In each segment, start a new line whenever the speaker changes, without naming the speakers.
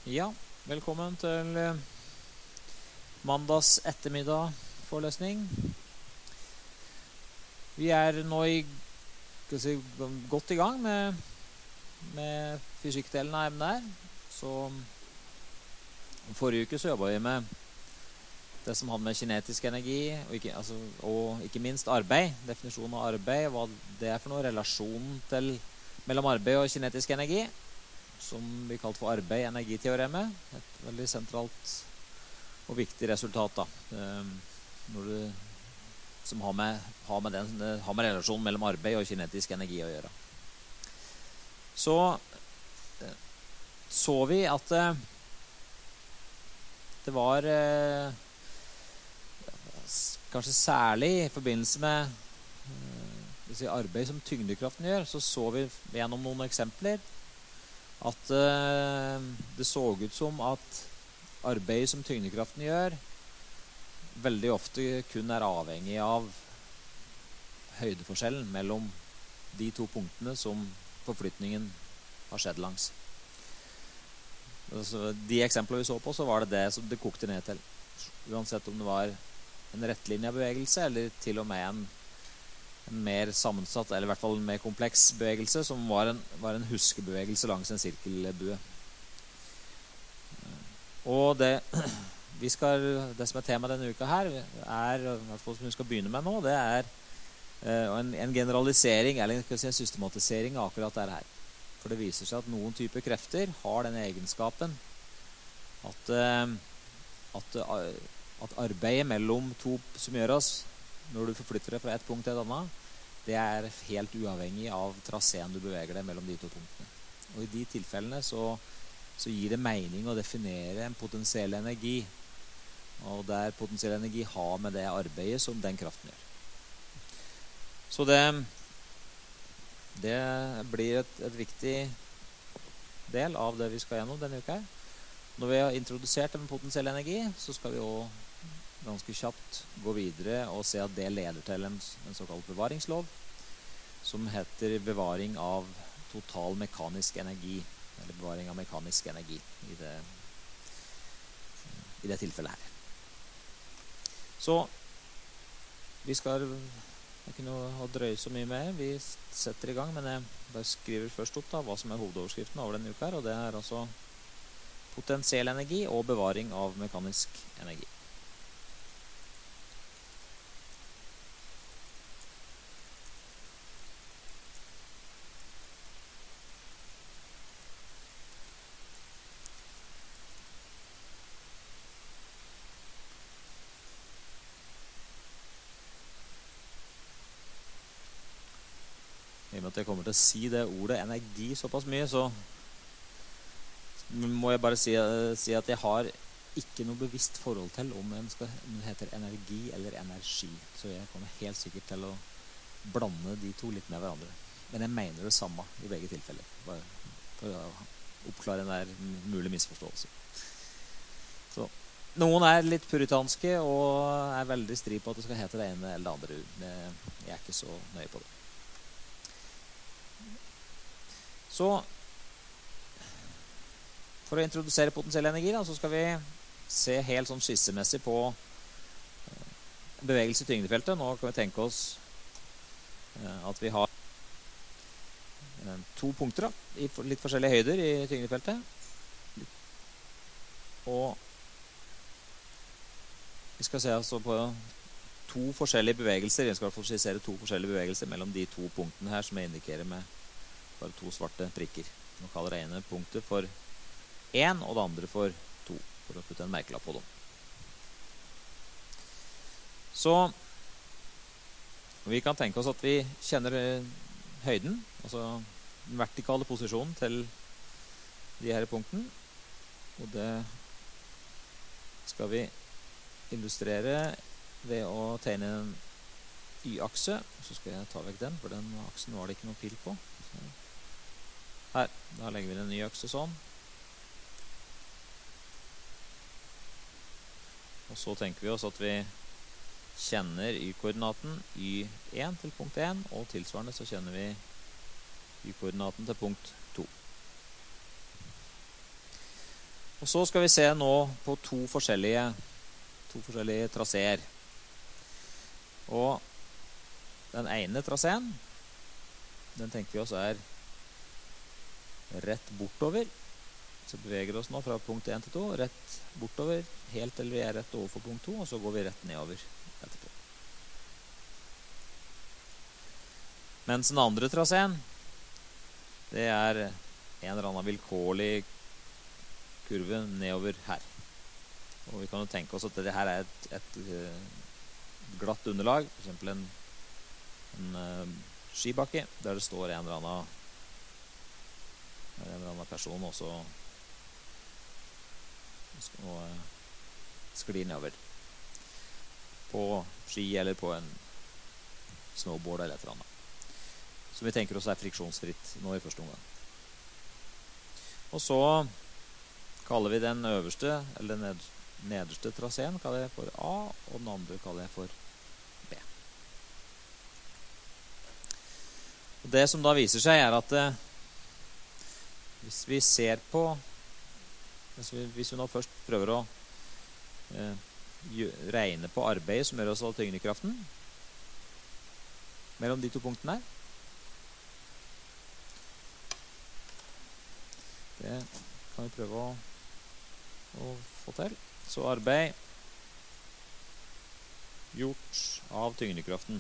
Ja, velkommen til mandags ettermiddag forelesning. Vi nå godt i gang med fysikkdelen av emnet her. Så forrige uke så jobbet vi med det som hadde med kinetisk energi og ikke minst arbeid, definisjonen av arbeid, hva det for noe, relasjonen mellom arbeid og kinetisk energi, som vi kalte for arbeid-energiteoremet. Et veldig sentralt og viktig resultat da, som har med relasjonen mellom arbeid og kinetisk energi å gjøre. Så vi at det var kanskje særlig i forbindelse med arbeid som tyngdekraften gjør, så vi gjennom noen eksempler at det så ut som at arbeidet som tyngdekraften gjør veldig ofte kun avhengig av høydeforskjellen mellom de to punktene som forflytningen har skjedd langs. De eksemplene vi så på, så var det som det kokte ned til. Uansett om det var en rettlinja bevegelse eller til og med en mer sammensatt, eller i hvert fall en mer kompleks bevegelse, som var en huskebevegelse langs en sirkelbue. Og det som tema denne uka her, i hvert fall som vi skal begynne med nå, det en generalisering, eller en systematisering av akkurat det her. For det viser seg at noen typer krefter har den egenskapen at arbeidet mellom to som gjør oss når du forflytter deg fra et punkt til et annet, det helt uavhengig av traseen du beveger deg mellom de to punktene. Og i de tilfellene så gir det mening å definere en potensiell energi, og der potensiell energi har med det arbeidet som den kraften gjør. Så det blir et viktig del av det vi skal gjennom denne uka her. Når vi har introdusert en potensiell energi, så skal vi også ganske kjapt gå videre og se at det leder til en såkalt bevaringslov, som heter bevaring av total mekanisk energi, eller bevaring av mekanisk energi i det tilfellet her. Så jeg kunne ha drøyet så mye med, vi setter i gang, men jeg bare skriver først opp da, hva som hovedoverskriften over denne uka her, og det altså potensiell energi og bevaring av mekanisk energi. I og med at jeg kommer til å si det ordet energi såpass mye, så må jeg bare si at jeg har ikke noe bevisst forhold til om det heter energi eller energi. Så jeg kommer helt sikkert til å blande de to litt med hverandre. Men jeg mener det samme i begge tilfeller, bare for å oppklare en mulig misforståelse. Så noen litt puritanske og veldig stri på at det skal hete det ene eller det andre. Jeg ikke så nøye på det. Så for å introdusere potensiell energi da, så skal vi se helt sånn skissemessig på bevegelse i tyngdefeltet. Nå kan vi tenke oss at vi har to punkter da, i litt forskjellige høyder i tyngdefeltet. Og vi skal se altså på to forskjellige bevegelser. Vi skal i hvert fall skissere to forskjellige bevegelser mellom de to punktene her som jeg indikerer med bare to svarte prikker. Nå kaller det ene punktet for 1 og det andre for 2, for å putte en merkelapp på dem. Så vi kan tenke oss at vi kjenner høyden, altså den vertikale posisjonen til de her punktene, og det skal vi illustrere ved å tegne en y-akse. Så skal jeg ta vekk den, for den aksen var det ikke noe pil på. Her, da legger vi en ny akse sånn. Og så tenker vi oss at vi kjenner y-koordinaten y1 til punkt 1, og tilsvarende så kjenner vi y-koordinaten til punkt 2. Og så skal vi se nå på to forskjellige traseer. Og den ene traseen, den tenker vi oss er rett bortover. Så beveger vi oss nå fra punkt 1 til 2, rett bortover, helt til vi er rett overfor punkt 2, og så går vi rett nedover etterpå. Mens den andre traseen, det er en eller annen vilkårlig kurve nedover her. Og vi kan jo tenke oss at dette her er et glatt underlag, for eksempel en skibakke, der det står en eller annen person også og sklir nedover på ski eller på en snowboard eller et eller annet. Så vi tenker oss er friksjonsfritt nå i første omgang. Og så kaller vi den øverste, eller den nederste traseen, kaller jeg for A, og den andre kaller jeg for B. Og det som da viser seg er at hvis vi ser på, hvis vi nå først prøver å regne på arbeidet som gjør oss av tyngdekraften mellom de to punktene her, det kan vi prøve å få til. Så arbeid gjort av tyngdekraften.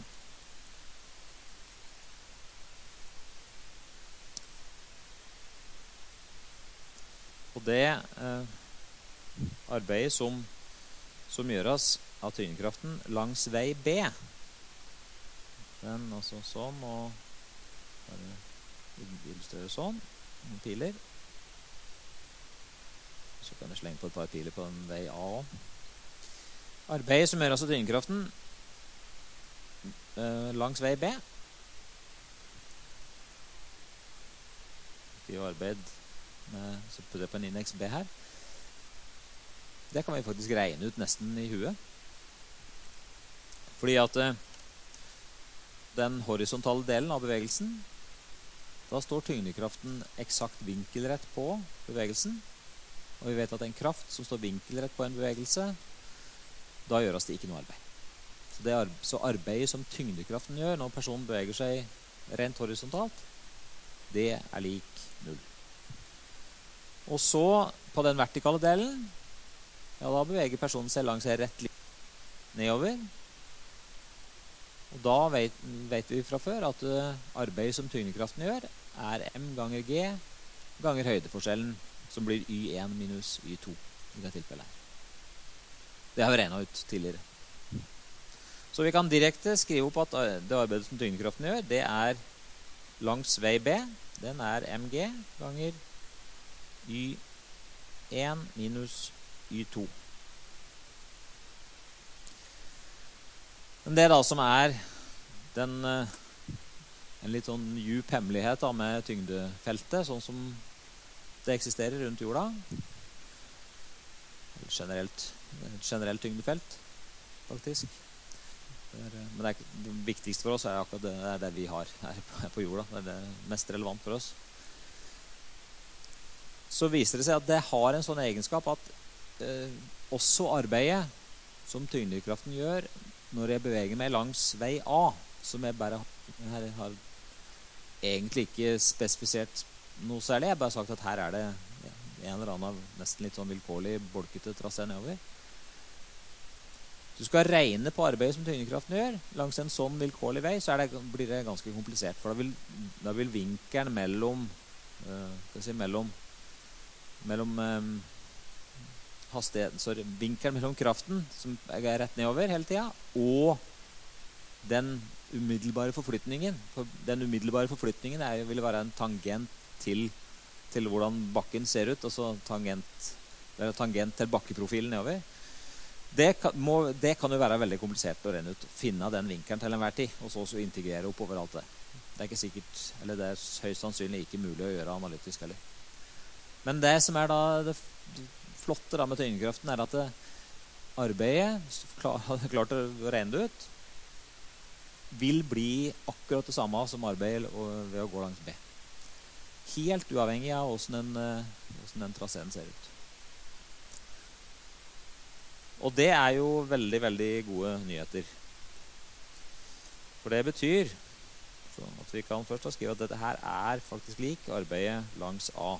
Og det arbeidet som gjøres av tyngdekraften langs vei B. Den altså sånn, og bare illustrerer sånn, noen piler. Så kan jeg slenge på et par piler på den vei A også. Arbeidet som gjøres av tyngdekraften langs vei B. Vi har arbeid så putter jeg på en indeks B her. Det kan vi faktisk regne ut nesten i huet. Fordi at den horisontale delen av bevegelsen, da står tyngdekraften eksakt vinkelrett på bevegelsen. Og vi vet at en kraft som står vinkelrett på en bevegelse, da gjøres det ikke noe arbeid. Så arbeidet som tyngdekraften gjør når personen beveger seg rent horisontalt, det er lik 0. Og så på den vertikale delen, ja, da beveger personen seg langs en rett linje nedover. Og da vet vi fra før at arbeidet som tyngdekraften gjør er m ganger g ganger høydeforskjellen, som blir y1 minus y2 i det tilfellet her. Det har vi regnet ut tidligere. Så vi kan direkte skrive opp at det arbeidet som tyngdekraften gjør, det er langs vei B. Den er mg ganger y1 minus y2. Men det da som er en litt sånn djup hemmelighet da, med tyngdefeltet, sånn som det eksisterer rundt jorda. Et generelt tyngdefelt, faktisk. Men det viktigste for oss er akkurat det vi har her på jorda. Det er det mest relevant for oss. Så viser det seg at det har en sånn egenskap at også arbeidet som tyngdekraften gjør når jeg beveger meg langs vei A, som jeg bare har egentlig ikke spesifisert noe særlig. Jeg har bare sagt at her er det en eller annen nesten litt sånn vilkårlig bolkete trasé nedover. Hvis du skal regne på arbeidet som tyngdekraften gjør langs en sånn vilkårlig vei, så blir det ganske komplisert. For da vil vinkelen mellom vinkelen mellom kraften, som er rett nedover hele tiden, og den umiddelbare forflytningen. For den umiddelbare forflytningen vil være en tangent til hvordan bakken ser ut, altså tangent til bakkeprofilen nedover. Det kan jo være veldig komplisert å regne ut, finne den vinkelen til enhver tid, og så integrere oppover alt det. Det er ikke sikkert, eller det er høyst sannsynlig ikke mulig å gjøre analytisk heller. Men det som er da det flotte da med tyngdekraften er at arbeidet, hvis du har klart å regne det ut, vil bli akkurat det samme som arbeid ved å gå langs B. Helt uavhengig av hvordan den traseen ser ut. Og det er jo veldig, veldig gode nyheter. For det betyr så at vi kan først skrive at dette her er faktisk lik arbeidet langs A.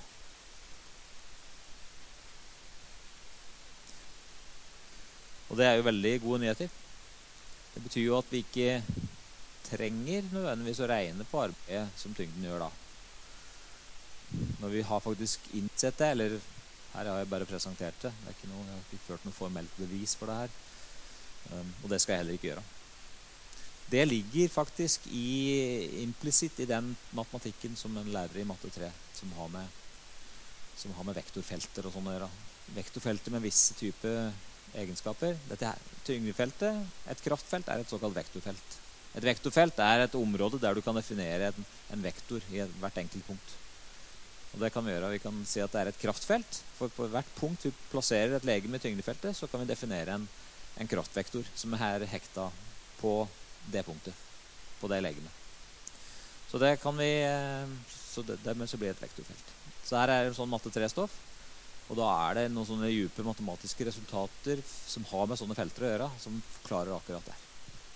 Og det er jo veldig gode nyheter. Det betyr jo at vi ikke trenger nødvendigvis å regne på arbeidet som tyngden gjør da. Når vi har faktisk innsett det, eller her har jeg bare presentert det. Det er ikke noe, jeg har ikke ført noe formelt bevis for det her. Og det skal jeg heller ikke gjøre. Det ligger faktisk implisitt i den matematikken som en lærer i matte 3 som har med vektorfelter og sånn å gjøre. Vektorfelter med visse type egenskaper. Dette her, tyngdefeltet, et kraftfelt er et såkalt vektorfelt. Et vektorfelt er et område der du kan definere en vektor i hvert enkelt punkt. Og det kan vi gjøre. Vi kan si at det er et kraftfelt. For på hvert punkt vi plasserer et legeme i tyngdefeltet, så kan vi definere en kraftvektor som er hekta på det punktet, på det legemet. Så det kan vi, dermed så blir det et vektorfelt. Så her er det sånn matte 3-stoff, og da er det noen sånne dype matematiske resultater som har med sånne felter å gjøre, som klarer akkurat det.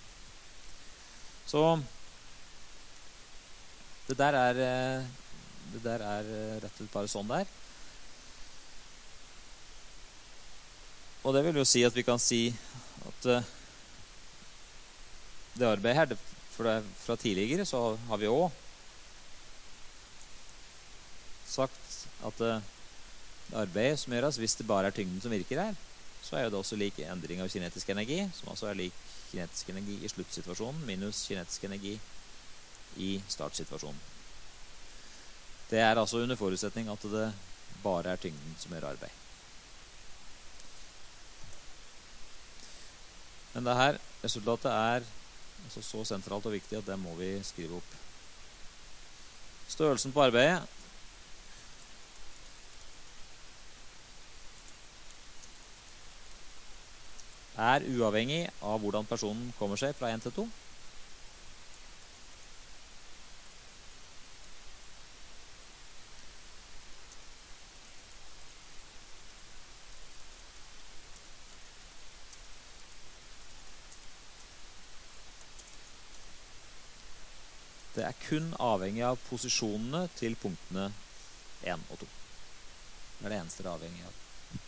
Så det der er rett og slett bare sånn der. Og det vil jo si at vi kan si at det arbeidet her, fra tidligere så har vi også sagt at det arbeidet som gjøres, hvis det bare er tyngden som virker her, så er det også lik endring av kinetisk energi, som altså er lik kinetisk energi i sluttsituasjonen, minus kinetisk energi i startsituasjonen. Det er altså under forutsetning at det bare er tyngden som gjør arbeid. Men det her resultatet er altså så sentralt og viktig at det må vi skrive opp. Størrelsen på arbeidet er uavhengig av hvordan personen kommer seg fra 1 til 2. Det er kun avhengig av posisjonene til punktene 1 og 2. Det er det eneste det er avhengig av.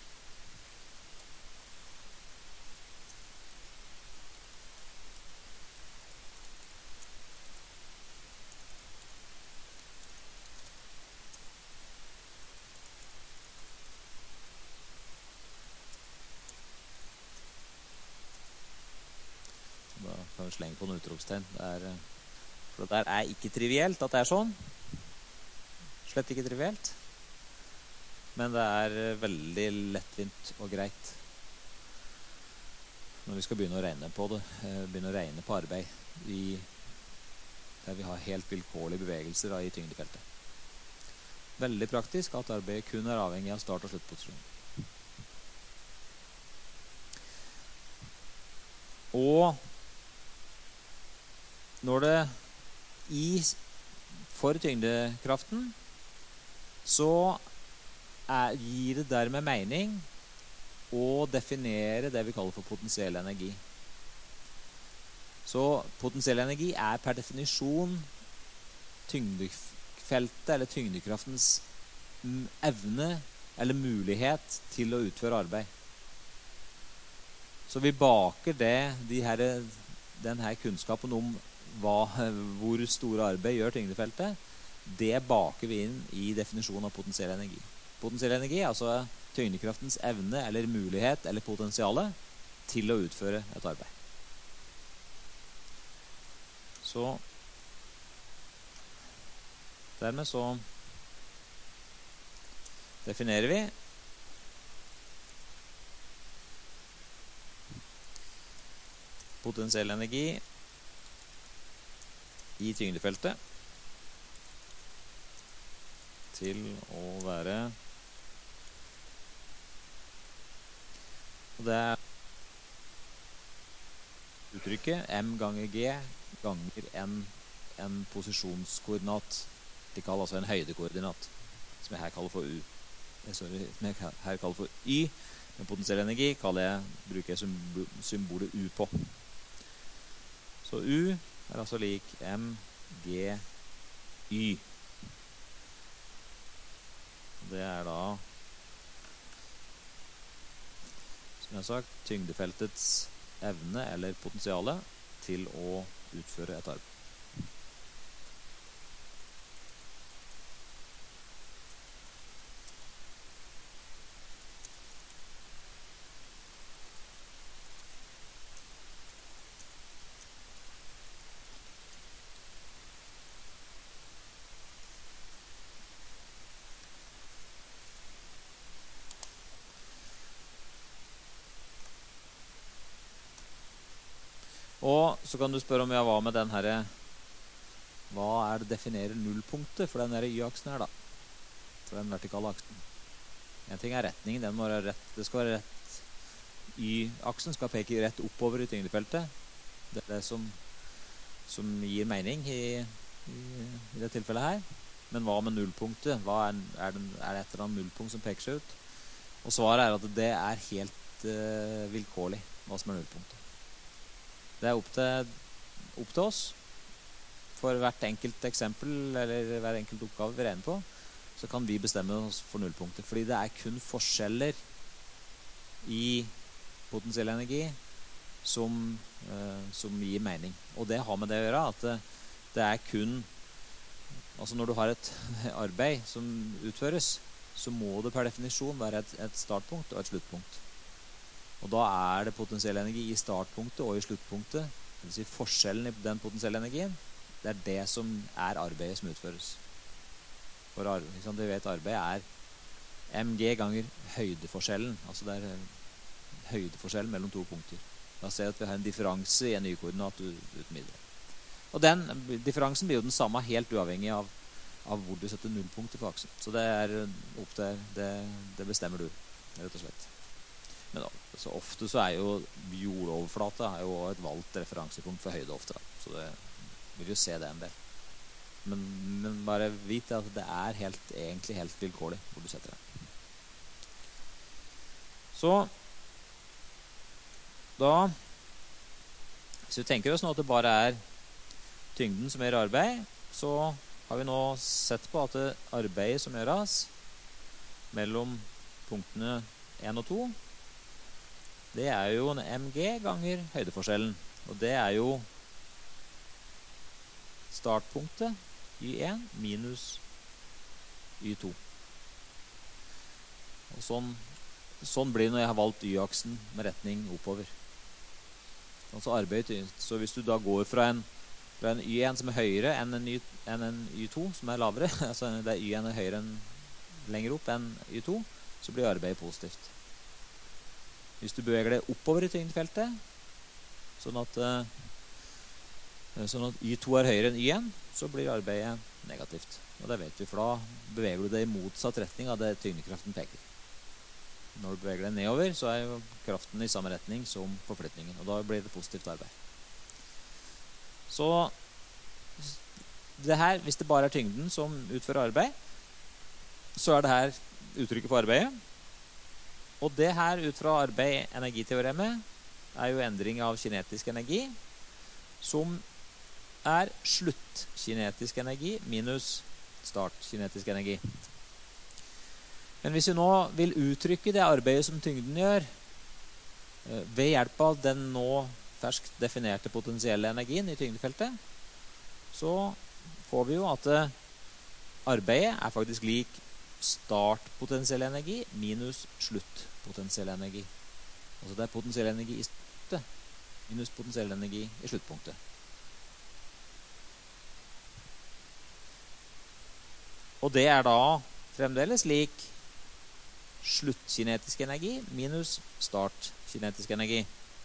Da kan vi slenge på en utropstegn. For det der er ikke trivielt at det er sånn. Slett ikke trivielt. Men det er veldig lettvint og greit når vi skal begynne å regne på det. Begynne å regne på arbeid der vi har helt vilkårlige bevegelser i tyngdefeltet. Veldig praktisk at arbeidet kun er avhengig av start- og sluttposisjon. Og når det for tyngdekraften så gir det dermed mening å definere det vi kaller for potensiell energi. Så potensiell energi er per definisjon tyngdefeltet eller tyngdekraftens evne eller mulighet til å utføre arbeid. Så vi baker denne kunnskapen om hvor store arbeid gjør tyngdefeltet, det baker vi inn i definisjonen av potensiell energi. Potensiell energi er altså tyngdekraftens evne eller mulighet eller potensiale til å utføre et arbeid. Så dermed så definerer vi potensiell energi i tyngdefeltet til å være, og det er uttrykket m ganger g ganger en posisjonskoordinat, de kaller altså en høydekoordinat, som jeg her kaller for u. Som jeg her kaller for y, Men potensiell energi bruker jeg symbolet U på. Så U er altså lik mgy. Det er da, som jeg har sagt, tyngdefeltets evne eller potensiale til å utføre et arbeid. Og så kan du spørre om hva med den her, hva det definerer nullpunktet for den her y-aksen her da, for den vertikale aksen. En ting er retningen, den må være rett, det skal være rett, y-aksen skal peke rett oppover i tyngdefeltet. Det er det som gir mening i det tilfellet her. Men hva med nullpunktet? Hva er det et eller annet nullpunkt som peker seg ut? Og svaret er at det er helt vilkårlig, hva som er nullpunktet. Det er opp til oss. For hvert enkelt eksempel, eller hver enkelt oppgave vi regner på, så kan vi bestemme oss for nullpunktet. Fordi det er kun forskjeller i potensiell energi som gir mening. Og det har med det å gjøre at det er kun, altså når du har et arbeid som utføres, så må det per definisjon være et startpunkt og et sluttpunkt. Og da er det potensiell energi i startpunktet og i sluttpunktet, det vil si forskjellen i den potensielle energien, det er det som er arbeidet som utføres. For vi vet arbeid er mg ganger høydeforskjellen, altså det er høydeforskjellen mellom to punkter. Da ser vi at vi har en differanse i en y-koordinat uten videre. Og den differansen blir jo den samme helt uavhengig av hvor du setter nullpunktet på aksen. Så det er opp til, det bestemmer du, rett og slett. Men så ofte så er jo jordoverflata er jo et valgt referansepunkt for høyde ofte. Så det vil jo se det en del. Men bare vite at det er egentlig helt vilkårlig hvor du setter det. Så da, hvis vi tenker oss nå at det bare er tyngden som gjør arbeid, så har vi nå sett på at det arbeidet som gjøres mellom punktene 1 og 2, det er jo en mg ganger høydeforskjellen. Og det er jo startpunktet y1 minus y2. Og sånn blir det når jeg har valgt y-aksen med retning oppover. Så hvis du da går fra en y1 som er høyere enn en y2 som er lavere, altså det y1 er høyere enn lenger opp enn y2, så blir arbeidet positivt. Hvis du beveger deg oppover i tyngdefeltet, sånn at y2 er høyere enn y1, så blir arbeidet negativt. Og det vet vi, for da beveger du deg i motsatt retning av det tyngdekraften peker. Når du beveger deg nedover, så er jo kraften i samme retning som forflytningen, og da blir det positivt arbeid. Så det her, hvis det bare er tyngden som utfører arbeid, så er det her uttrykket for arbeidet. Og det her ut fra arbeid-energiteoremet er jo endring av kinetisk energi, som er sluttkinetisk energi minus startkinetisk energi. Men hvis vi nå vil uttrykke det arbeidet som tyngden gjør, ved hjelp av den nå ferskt definerte potensielle energien i tyngdefeltet, så får vi jo at arbeidet er faktisk lik startpotensiell energi minus sluttpotensiell energi. Altså det er potensiell energi i startet minus potensiell energi i sluttpunktet. Og det er da fremdeles lik sluttkinetisk energi minus startkinetisk energi.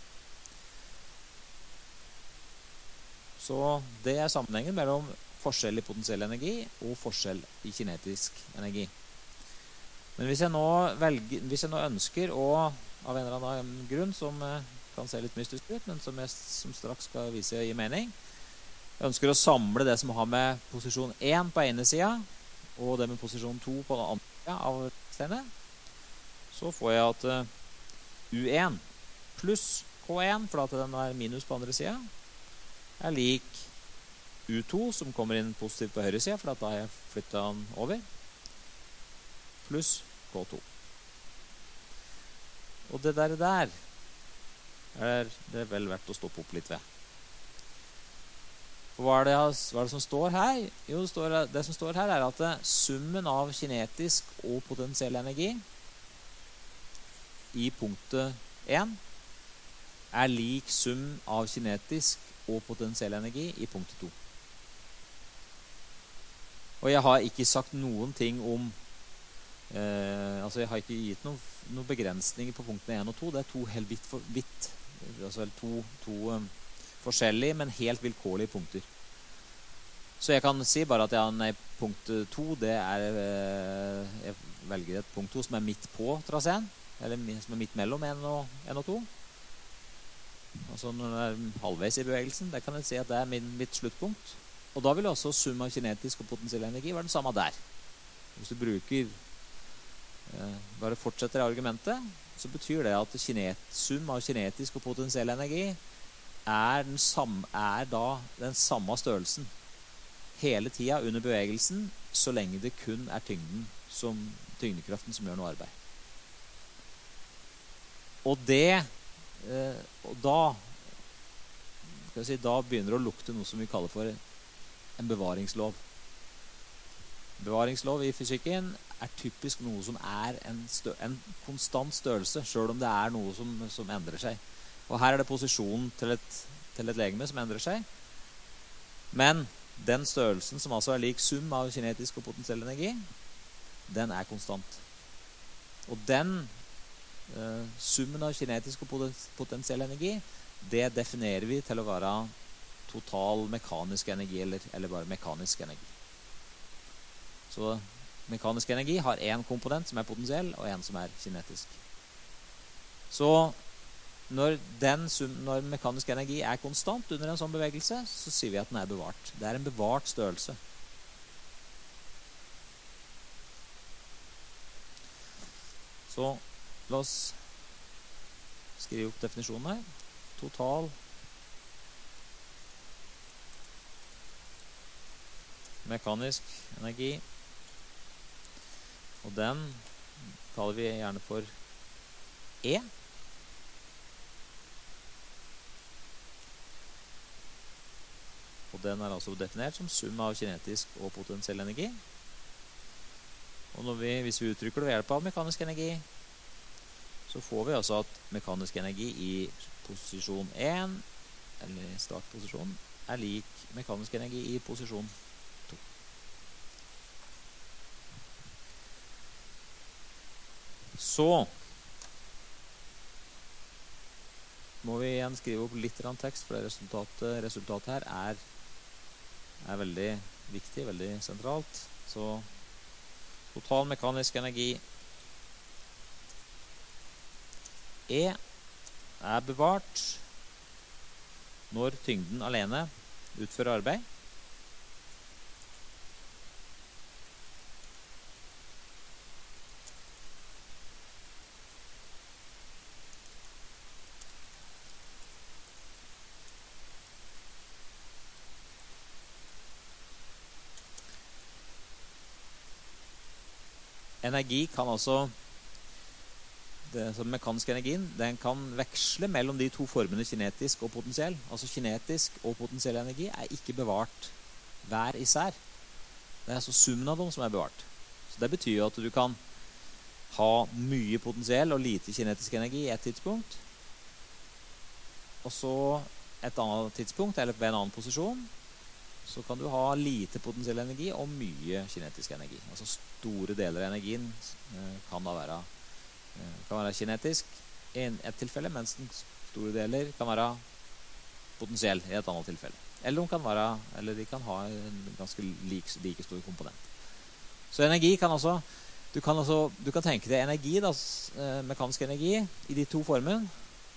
Så det er sammenhengen mellom forskjell i potensiell energi og forskjell i kinetisk energi. Men hvis jeg nå ønsker å, av en eller annen grunn som kan se litt mystisk ut, men som straks skal vise å gi mening, ønsker å samle det som har med posisjon 1 på ene siden, og det med posisjon 2 på den andre siden av stedet, så får jeg at U1 pluss K1, for at den er minus på andre siden, er lik U2, som kommer inn positivt på høyre siden, for at da har jeg flyttet den over, pluss K2. Og det der er det vel verdt å stoppe opp litt ved. Hva er det som står her? Jo, det som står her er at summen av kinetisk og potensiell energi i punktet 1 er lik sum av kinetisk og potensiell energi i punktet 2. Og jeg har ikke sagt noen ting om altså jeg har ikke gitt noen begrensninger på punktene 1 og 2. Det er to helt vidt altså to forskjellige, men helt vilkårlige punkter. Så jeg kan si bare at punkt 2, det jeg velger et punkt 2 som er midt på traseen, eller som er midt mellom 1 og 2. Altså når det er halvveis i bevegelsen, det kan jeg si at det er mitt sluttpunkt. Og da vil også sum av kinetisk og potensiell energi være den samme der. Hvis du bruker bare fortsetter i argumentet, så betyr det at sum av kinetisk og potensiell energi er da den samme størrelsen hele tiden under bevegelsen, så lenge det kun er tyngdekraften som gjør noe arbeid. Og da begynner det å lukte noe som vi kaller for en bevaringslov. Bevaringslov i fysikken er typisk noe som er en konstant størrelse, selv om det er noe som endrer seg. Og her er det posisjonen til et legeme som endrer seg. Men den størrelsen som altså er lik sum av kinetisk og potensiell energi, den er konstant. Og den summen av kinetisk og potensiell energi, det definerer vi til å være total mekanisk energi, eller bare mekanisk energi. Så mekanisk energi har en komponent som er potensiell, og en som er kinetisk. Så når mekanisk energi er konstant under en sånn bevegelse, så sier vi at den er bevart. Det er en bevart størrelse. Så la oss skrive opp definisjonen her. Total mekanisk energi. Og den kaller vi gjerne for E. Og den er altså definert som sum av kinetisk og potensiell energi. Og hvis vi uttrykker det ved hjelp av mekanisk energi, så får vi altså at mekanisk energi i posisjon 1, eller i startposisjon, er lik mekanisk energi i posisjon 2. Så må vi igjen skrive opp litt tekst, for resultatet her er veldig viktig, veldig sentralt. Så total mekanisk energi E er bevart når tyngden alene utfører arbeid. Energi kan altså den mekaniske energien, den kan veksle mellom de to formene kinetisk og potensiell. Altså kinetisk og potensiell energi er ikke bevart hver især. Det er altså summen av dem som er bevart. Så det betyr jo at du kan ha mye potensiell og lite kinetisk energi i et tidspunkt, og så et annet tidspunkt, eller ved en annen posisjon, så kan du ha lite potensiell energi og mye kinetisk energi. Altså store deler av energien kan da være kinetisk i et tilfelle, mens den store deler kan være potensiell i et annet tilfelle. Eller de kan ha en ganske like stor komponent. Så energi kan altså, du kan tenke deg energi, mekanisk energi i de to formene,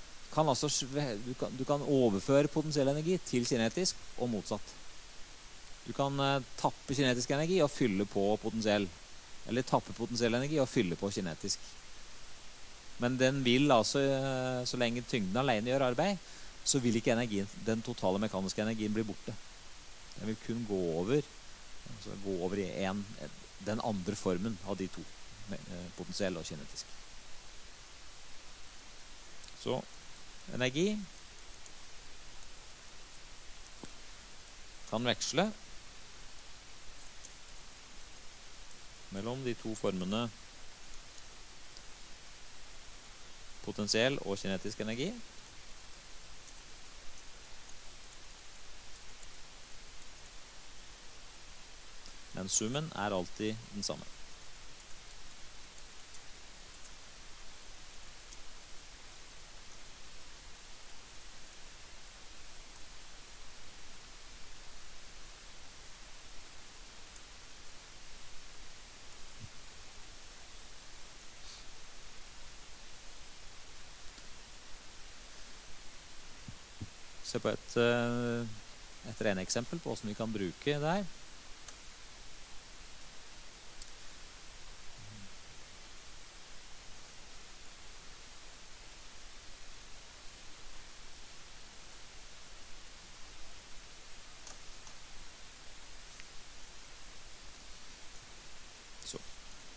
du kan overføre potensiell energi til kinetisk og motsatt. Du kan tappe kinetisk energi og fylle på potensiell, eller tappe potensiell energi og fylle på kinetisk. Men den vil altså, så lenge tyngden alene gjør arbeid, så vil ikke energien, den totale mekaniske energien bli borte. Den vil kun gå over i den andre formen av de to, potensiell og kinetisk. Så energi kan veksle mellom de to formene potensiell og kinetisk energi. Men summen er alltid den samme. Se på et regneeksempel på hvordan vi kan bruke det her. Så.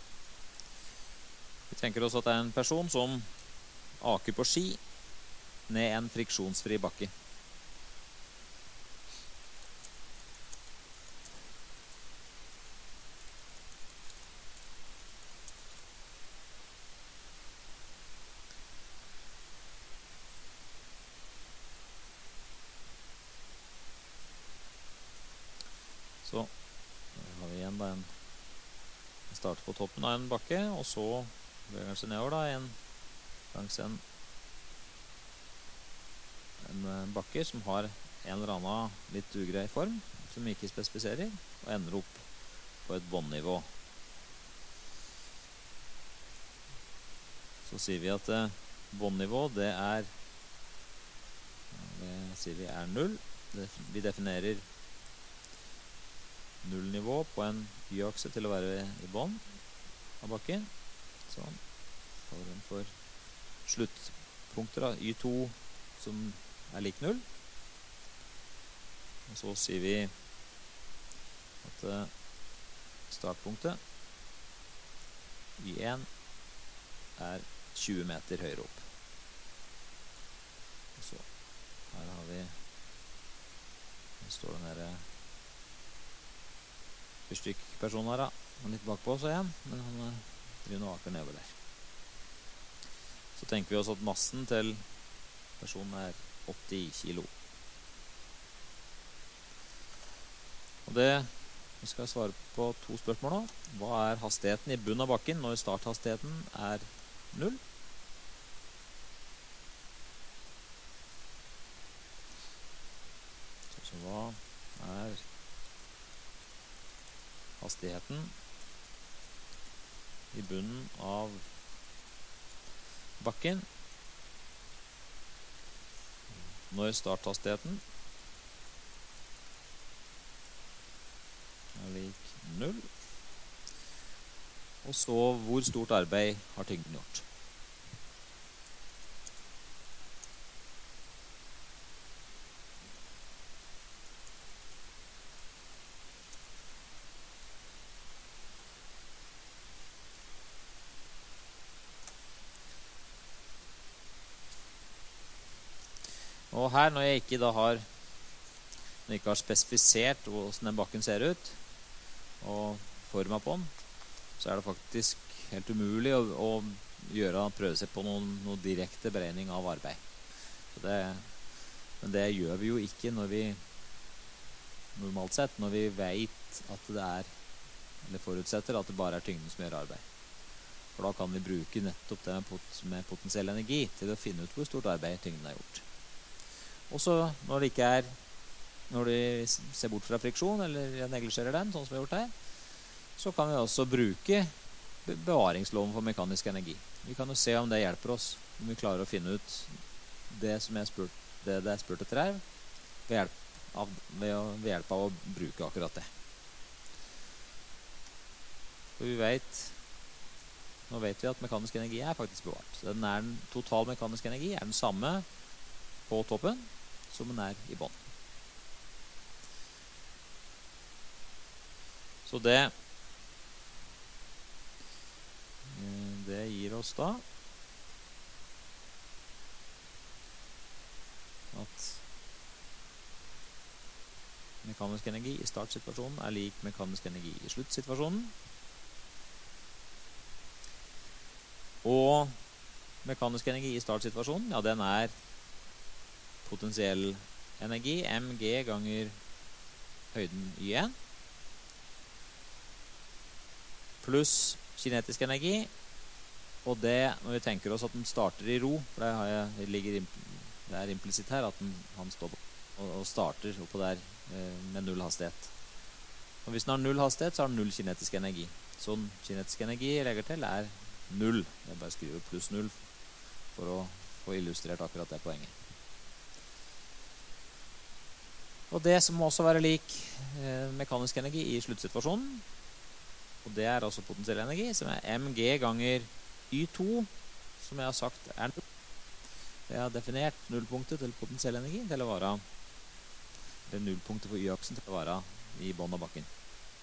Vi tenker oss at det er en person som aker på ski ned en friksjonsfri bakke. Så har vi igjen da en starter på toppen av en bakke, og så beveger den seg nedover da, langs en bakke som har en eller annen litt ugrei form, som vi ikke spesifiserer, og ender opp på et båndnivå. Så sier vi at båndnivå, det sier vi er 0. Vi definerer nullnivå på en y-akse til å være i bånd av bakken. Sånn. For sluttpunkter da, y2 som er lik 0. Og så sier vi at startpunktet y1 er 20 meter høyere opp. Og så her har vi, her står den her fyrstikkpersonen her da, han er litt bakpå så igjen, men han driver og aker nedover der. Så tenker vi oss at massen til personen er 80 kilo. Og vi skal svare på 2 spørsmål nå. Hva er hastigheten i bunnen av bakken når starthastigheten er 0? Så hva er hastigheten i bunnen av bakken når starthastigheten er lik 0, og så hvor stort arbeid har tyngden gjort. Og her, når jeg ikke har spesifisert hvordan den bakken ser ut, og forma på den, så er det faktisk helt umulig å prøve seg på noe direkte beregning av arbeid. Men det gjør vi jo ikke når vi, normalt sett, når vi vet at det eller forutsetter at det bare er tyngden som gjør arbeid. For da kan vi bruke nettopp det med potensiell energi til å finne ut hvor stort arbeid tyngden har gjort. Og så når de ser bort fra friksjon, eller neglisjerer den, sånn som vi har gjort her, så kan vi også bruke bevaringsloven for mekanisk energi. Vi kan jo se om det hjelper oss, om vi klarer å finne ut det som det er spurt etter her, ved hjelp av å bruke akkurat det. For vi vet nå vet vi at mekanisk energi er faktisk bevart. Så den total mekanisk energi er den samme på toppen som den er i bånd. Så det gir oss da at mekanisk energi i startsituasjonen er lik mekanisk energi i sluttsituasjonen. Og mekanisk energi i startsituasjonen, ja, den er potensiell energi, mg ganger høyden y1, pluss kinetisk energi, og det, når vi tenker oss at den starter i ro, for det er implisitt her at han står og starter oppå der med null hastighet. Og hvis den har null hastighet, så har den null kinetisk energi. Så kinetisk energi jeg legger til er null. Jeg bare skriver pluss null for å få illustrert akkurat det poenget. Og det som må også være lik mekanisk energi i sluttsituasjonen, og det er altså potensiell energi, som er mg ganger y2, som jeg har sagt er null. Jeg har definert nullpunktet til potensiell energi til å være det nullpunktet for y-aksen til å være i bånd av bakken.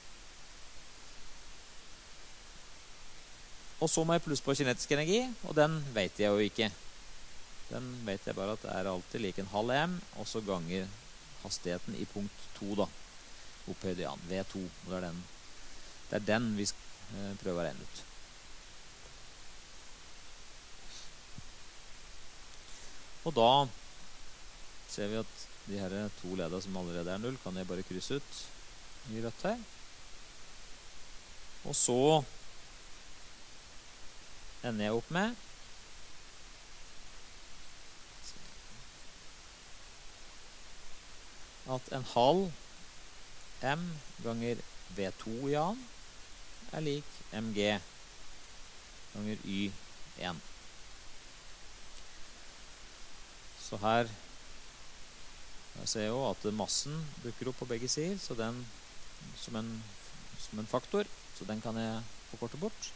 Og så må jeg plusse på kinetisk energi, og den vet jeg jo ikke. Den vet jeg bare at det er alltid like en halv m, og så ganger hastigheten i punkt 2 da, opphøyd i an, V2, og det er den vi skal prøve å regne ut. Og da ser vi at de her to ledene som allerede er null, kan jeg bare krysse ut i rødt her. Og så ender jeg opp med at en halv m ganger V2 i an er lik mg ganger y1. Så her ser jeg jo at massen dukker opp på begge sider, så den som en faktor, så den kan jeg forkorte bort.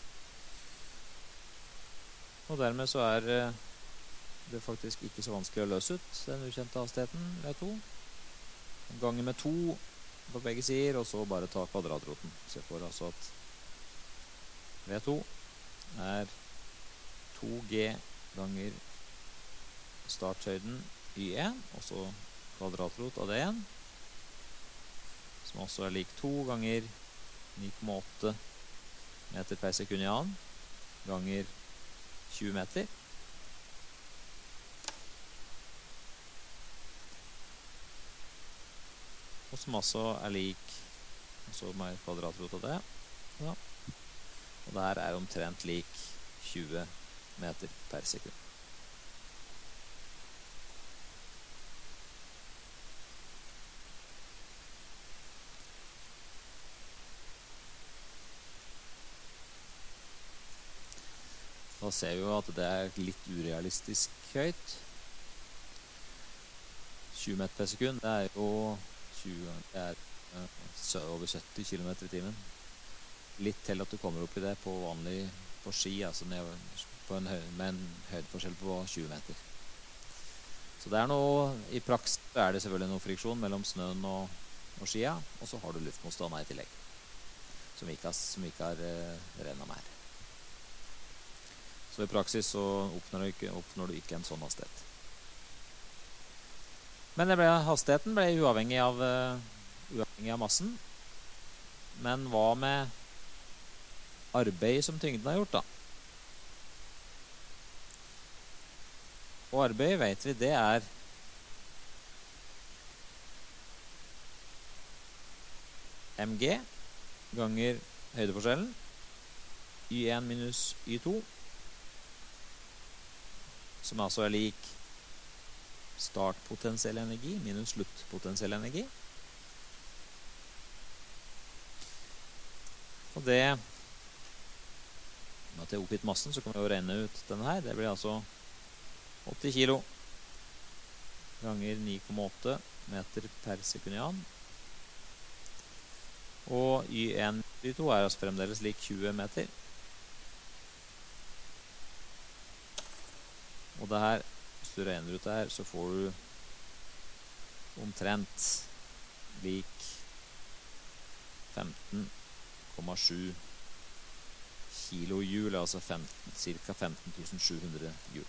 Og dermed så er det faktisk ikke så vanskelig å løse ut den ukjente hastigheten V2. Ganger med 2 på begge sider, og så bare ta kvadratroten. Så jeg får altså at V2 er 2g ganger starthøyden y1, og så kvadratrot av det igjen, som også er lik 2 ganger 9,8 meter per sekund i an, ganger 20 meter. Og som også er lik, og så med kvadratrot av det, ja. Og det her er omtrent lik 20 meter per sekund. Da ser vi jo at det er litt urealistisk høyt. 20 meter per sekund, det er jo over 70 km i timen. Litt til at du kommer opp i det på ski, altså med en høydeforskjell på 20 meter. Så det er noe, i praksis er det selvfølgelig noe friksjon mellom snøen og skia, og så har du luftmotstand i tillegg, som vi ikke har regnet med her. Så i praksis så oppnår du ikke en sånn hastighet. Men hastigheten ble uavhengig av massen. Men hva med arbeid som tyngden har gjort da? Og arbeid vet vi det er mg ganger høydeforskjellen y1 minus y2, som altså er lik startpotensiell energi minus sluttpotensiell energi. Og det, med at jeg har oppgitt massen, så kan vi jo regne ut denne her. Det blir altså 80 kilo ganger 9,8 meter per sekund i an. Og y1 y2 er altså fremdeles lik 20 meter. Og det her, hvis du regner ut det her, så får du omtrent lik 15,7 kilohjul, altså ca. 15.700 hjul.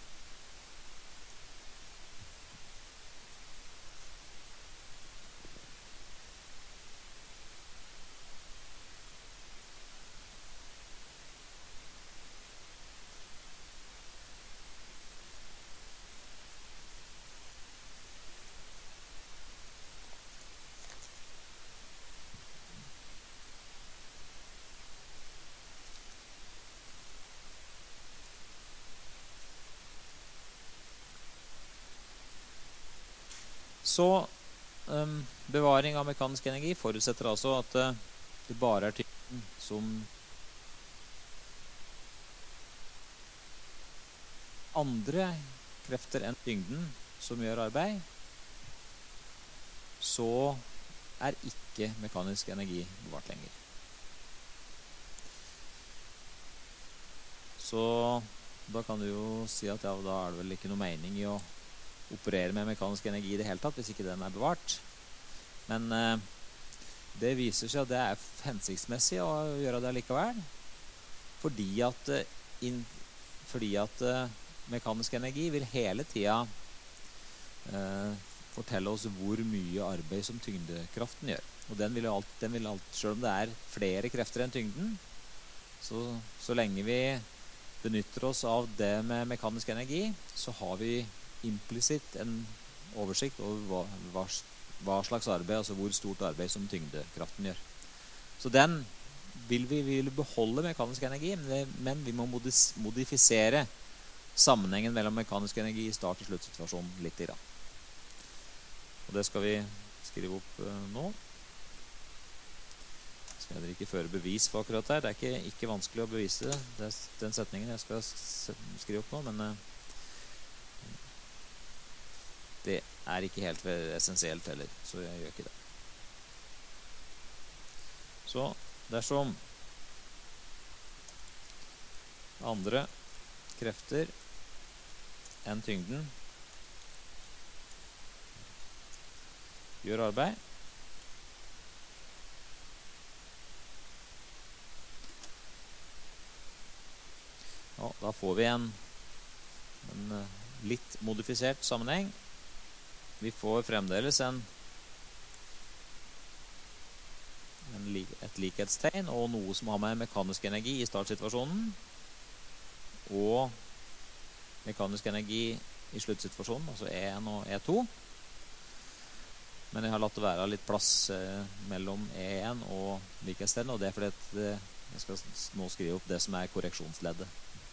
Så bevaring av mekanisk energi forutsetter altså at det bare er tyngden som andre krefter enn tyngden som gjør arbeid, så er ikke mekanisk energi bevart lenger. Så da kan du jo si at ja, da er det vel ikke noe mening i å operere med mekanisk energi i det hele tatt, hvis ikke den er bevart. Men det viser seg at det er hensiktsmessig å gjøre det likevel, fordi at mekanisk energi vil hele tiden fortelle oss hvor mye arbeid som tyngdekraften gjør. Og den vil alt, selv om det er flere krefter enn tyngden, så lenge vi benytter oss av det med mekanisk energi, så har vi implisitt en oversikt over hva slags arbeid, altså hvor stort arbeid som tyngdekraften gjør. Så den vil vi beholde mekanisk energi, men vi må modifisere sammenhengen mellom mekanisk energi i start- og sluttsituasjonen litt i dag. Og det skal vi skrive opp nå. Jeg skal heller ikke føre bevis for akkurat der. Det er ikke vanskelig å bevise det. Det er den setningen jeg skal skrive opp nå, men det er ikke helt essensielt heller, så jeg gjør ikke det. Så dersom andre krefter enn tyngden gjør arbeid, ja, da får vi en litt modifisert sammenheng. Vi får fremdeles et likhetstegn og noe som har med mekanisk energi i startsituasjonen og mekanisk energi i sluttsituasjonen, altså E1 og E2. Men jeg har latt det være litt plass mellom E1 og likhetstegn, og det er fordi jeg skal nå skrive opp det som er korreksjonsleddet.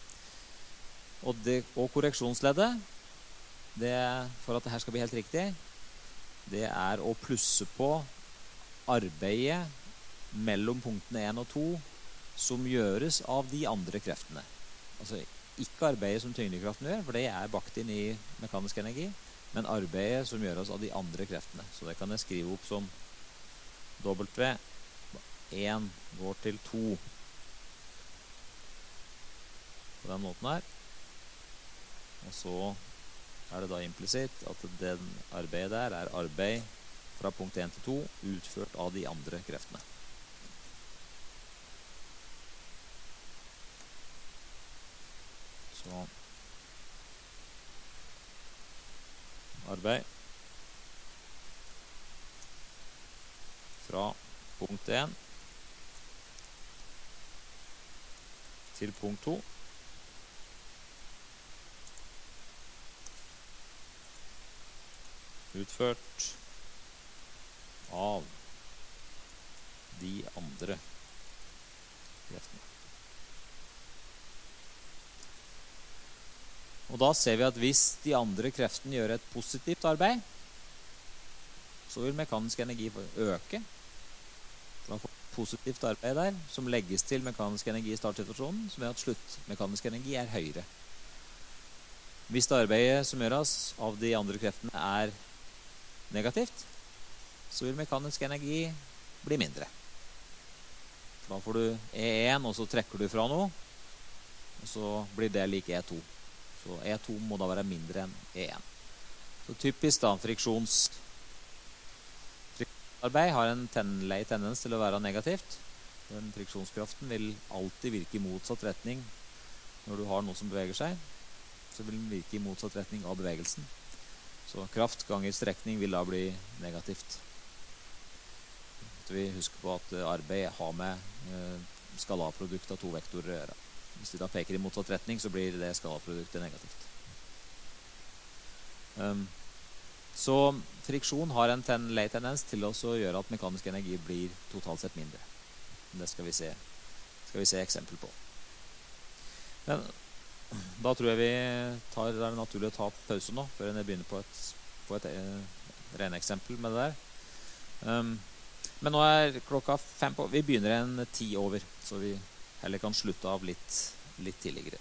Og korreksjonsleddet, for at det her skal bli helt riktig, det er å plusse på arbeidet mellom punktene 1 og 2 som gjøres av de andre kreftene. Altså ikke arbeidet som tyngdekraften gjør, for det er bakt inn i mekanisk energi, men arbeidet som gjøres av de andre kreftene. Så det kan jeg skrive opp som W1 går til 2 på den måten her. Og så er det da implisitt at den arbeidet der er arbeid fra punkt 1 til 2 utført av de andre kreftene. Så arbeid fra punkt 1 til punkt 2 utført av de andre kreftene. Og da ser vi at hvis de andre kreftene gjør et positivt arbeid, så vil mekanisk energi øke. Da får vi positivt arbeid der, som legges til mekanisk energi i startsituasjonen, som gjør at sluttmekanisk energi er høyere. Hvis det arbeidet som gjøres av de andre kreftene er negativt, så vil mekanisk energi bli mindre. Da får du E1, og så trekker du fra noe, og så blir det lik E2. Så E2 må da være mindre enn E1. Så typisk da, friksjonsarbeid har en lei tendens til å være negativt. Den friksjonskraften vil alltid virke i motsatt retning når du har noe som beveger seg. Så vil den virke i motsatt retning av bevegelsen. Så kraft ganger strekning vil da bli negativt. Så vi husker på at arbeid har med skalarprodukt av to vektorer å gjøre. Hvis de da peker i motsatt retning, så blir det skalarproduktet negativt. Så friksjon har en lei tendens til å gjøre at mekanisk energi blir totalt sett mindre. Det skal vi se eksempel på. Men da tror jeg vi det er naturlig å ta pause nå, før jeg begynner på et regneeksempel med det der. Men nå er klokka 5 på. Vi begynner 10 over, så vi heller kan slutte av litt tidligere.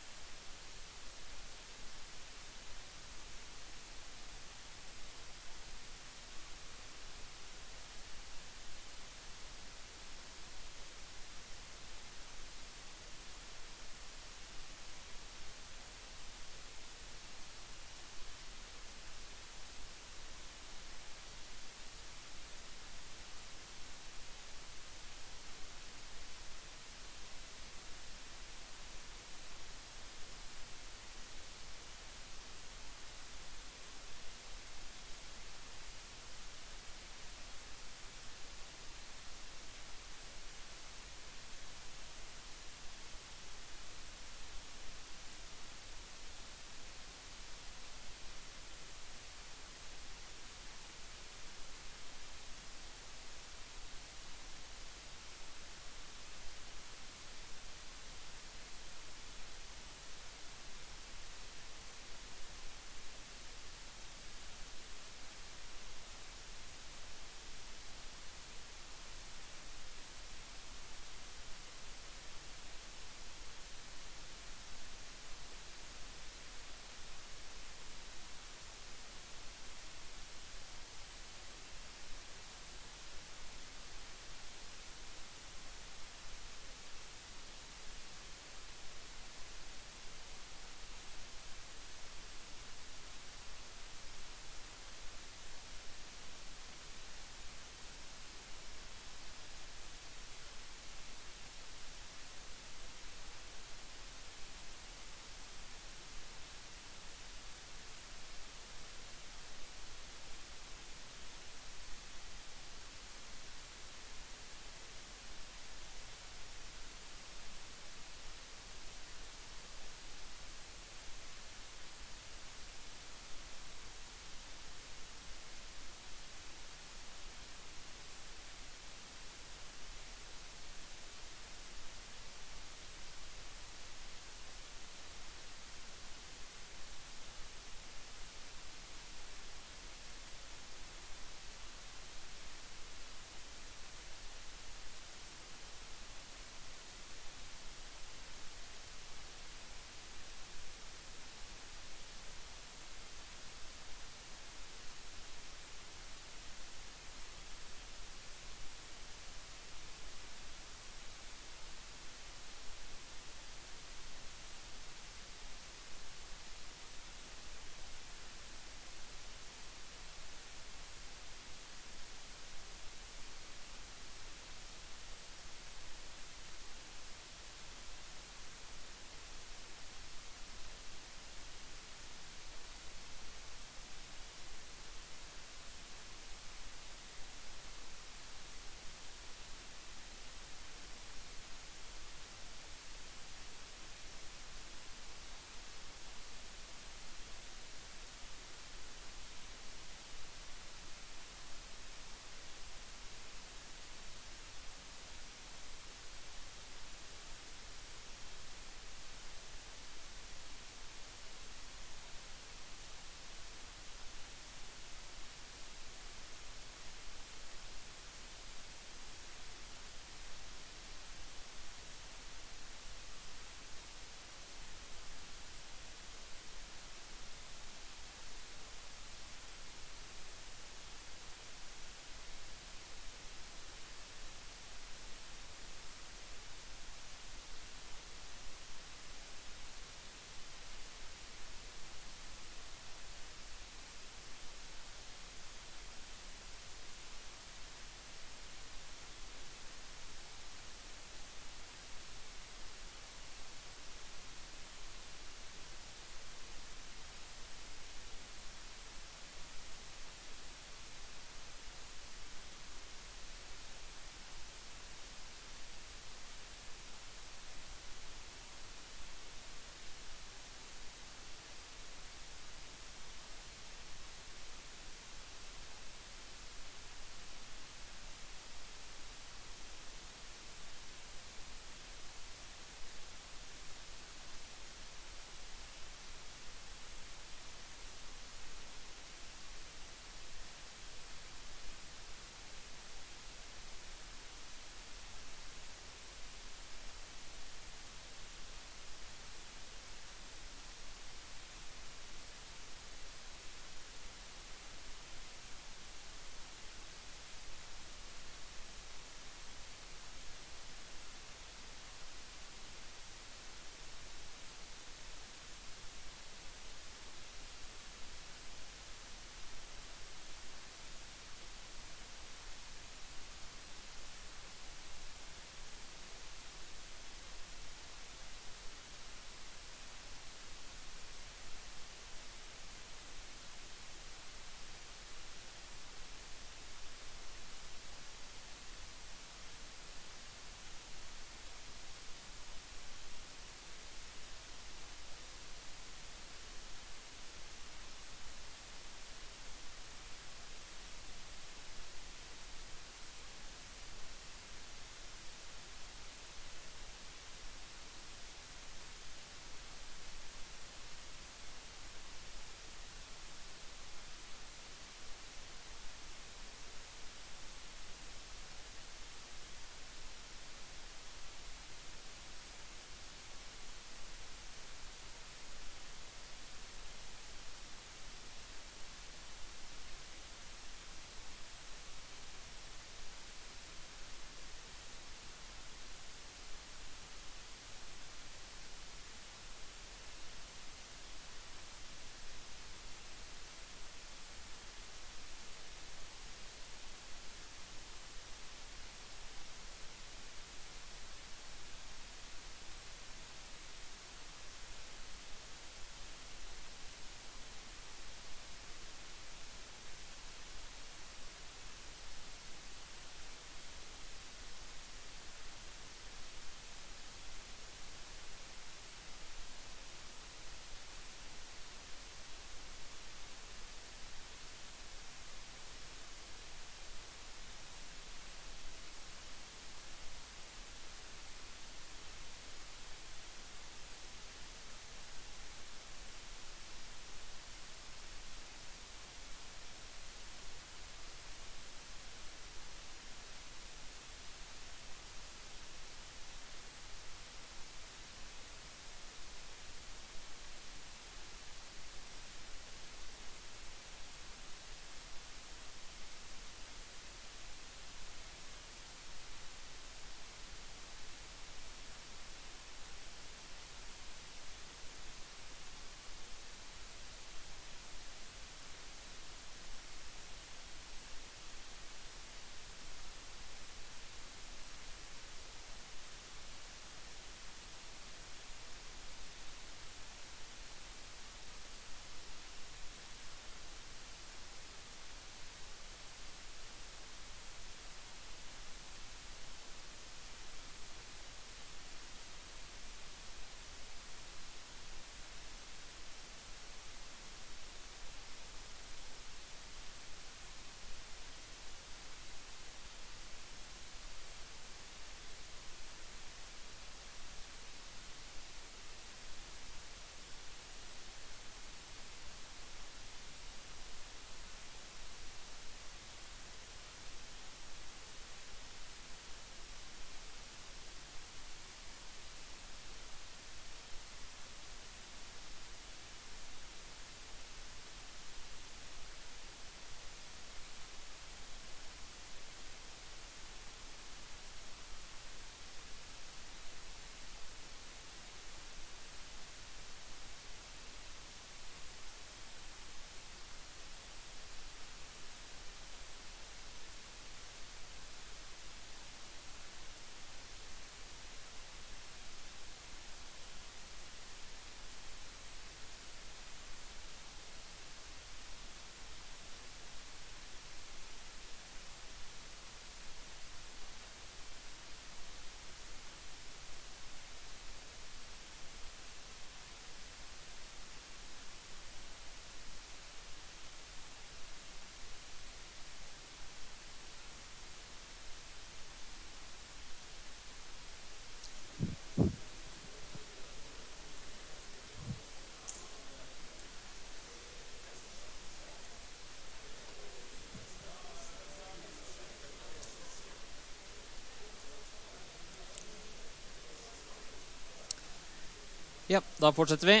Ja, da fortsetter vi.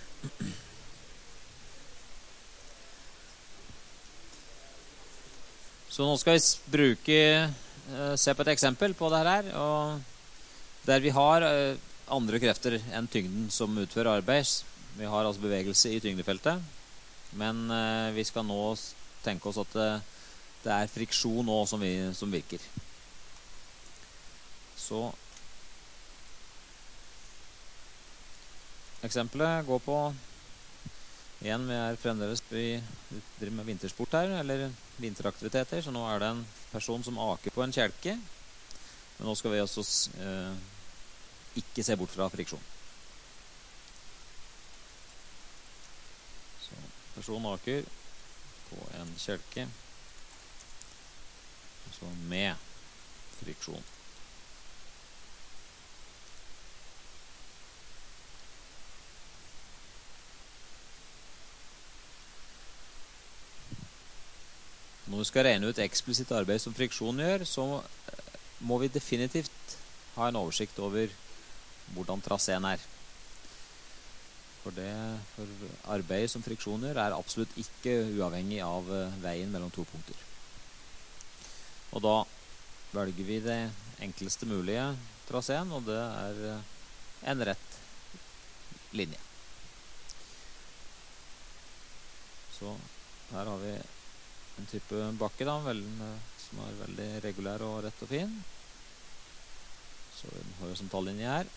Så nå skal vi se på et eksempel på det her, og der vi har andre krefter enn tyngden som utfører arbeid. Vi har altså bevegelse i tyngdefeltet, men vi skal nå tenke oss at det er friksjon nå som virker. Så eksempelet går på, igjen vi driver med vintersport her, eller vinteraktiviteter, så nå er det en person som aker på en kjelke, men nå skal vi også ikke se bort fra friksjon. Så personen aker på en kjelke, og så med friksjon. Når vi skal regne ut eksplisitt arbeid som friksjon gjør, så må vi definitivt ha en oversikt over hvordan traseen er. For arbeidet som friksjon gjør er absolutt ikke uavhengig av veien mellom to punkter. Og da velger vi det enkleste mulige traseen, og det er en rett linje. Så her har vi en type bakke da, som er veldig regulær og rett og fin. Så en horisontal linje her.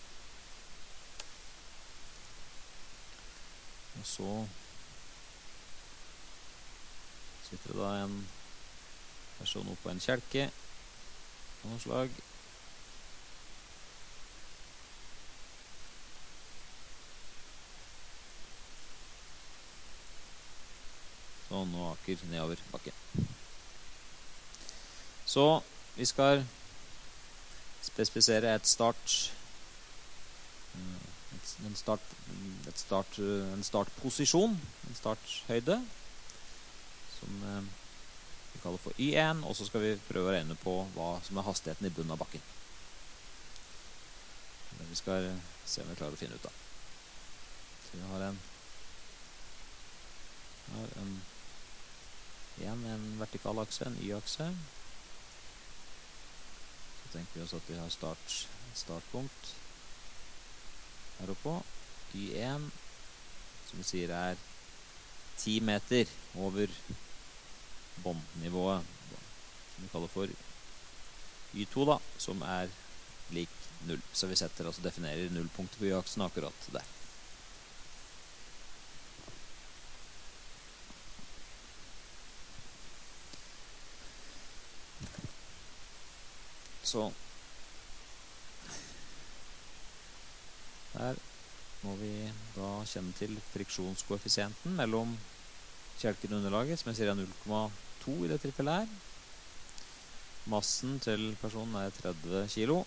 Og så sitter det da en person oppe på en kjelke av noe slag. Og nå aker nedover bakken. Så vi skal spesifisere en startposisjon, en starthøyde, som vi kaller for Y1, og så skal vi prøve å regne på hva som er hastigheten i bunnen av bakken. Det vi skal se om vi klarer å finne ut av. Så vi har en vertikal akse, en Y-akse. Så tenker vi oss at vi har startpunkt her oppe. Y1, som vi sier er 10 meter over båndnivået, som vi kaller for Y2 da, som er lik 0. Så vi definerer nullpunktet på Y-aksen akkurat der. Så her må vi da kjenne til friksjonskoeffisienten mellom kjelken og underlaget, som jeg sier er 0,2 i det tilfellet her. Massen til personen er 30 kilo.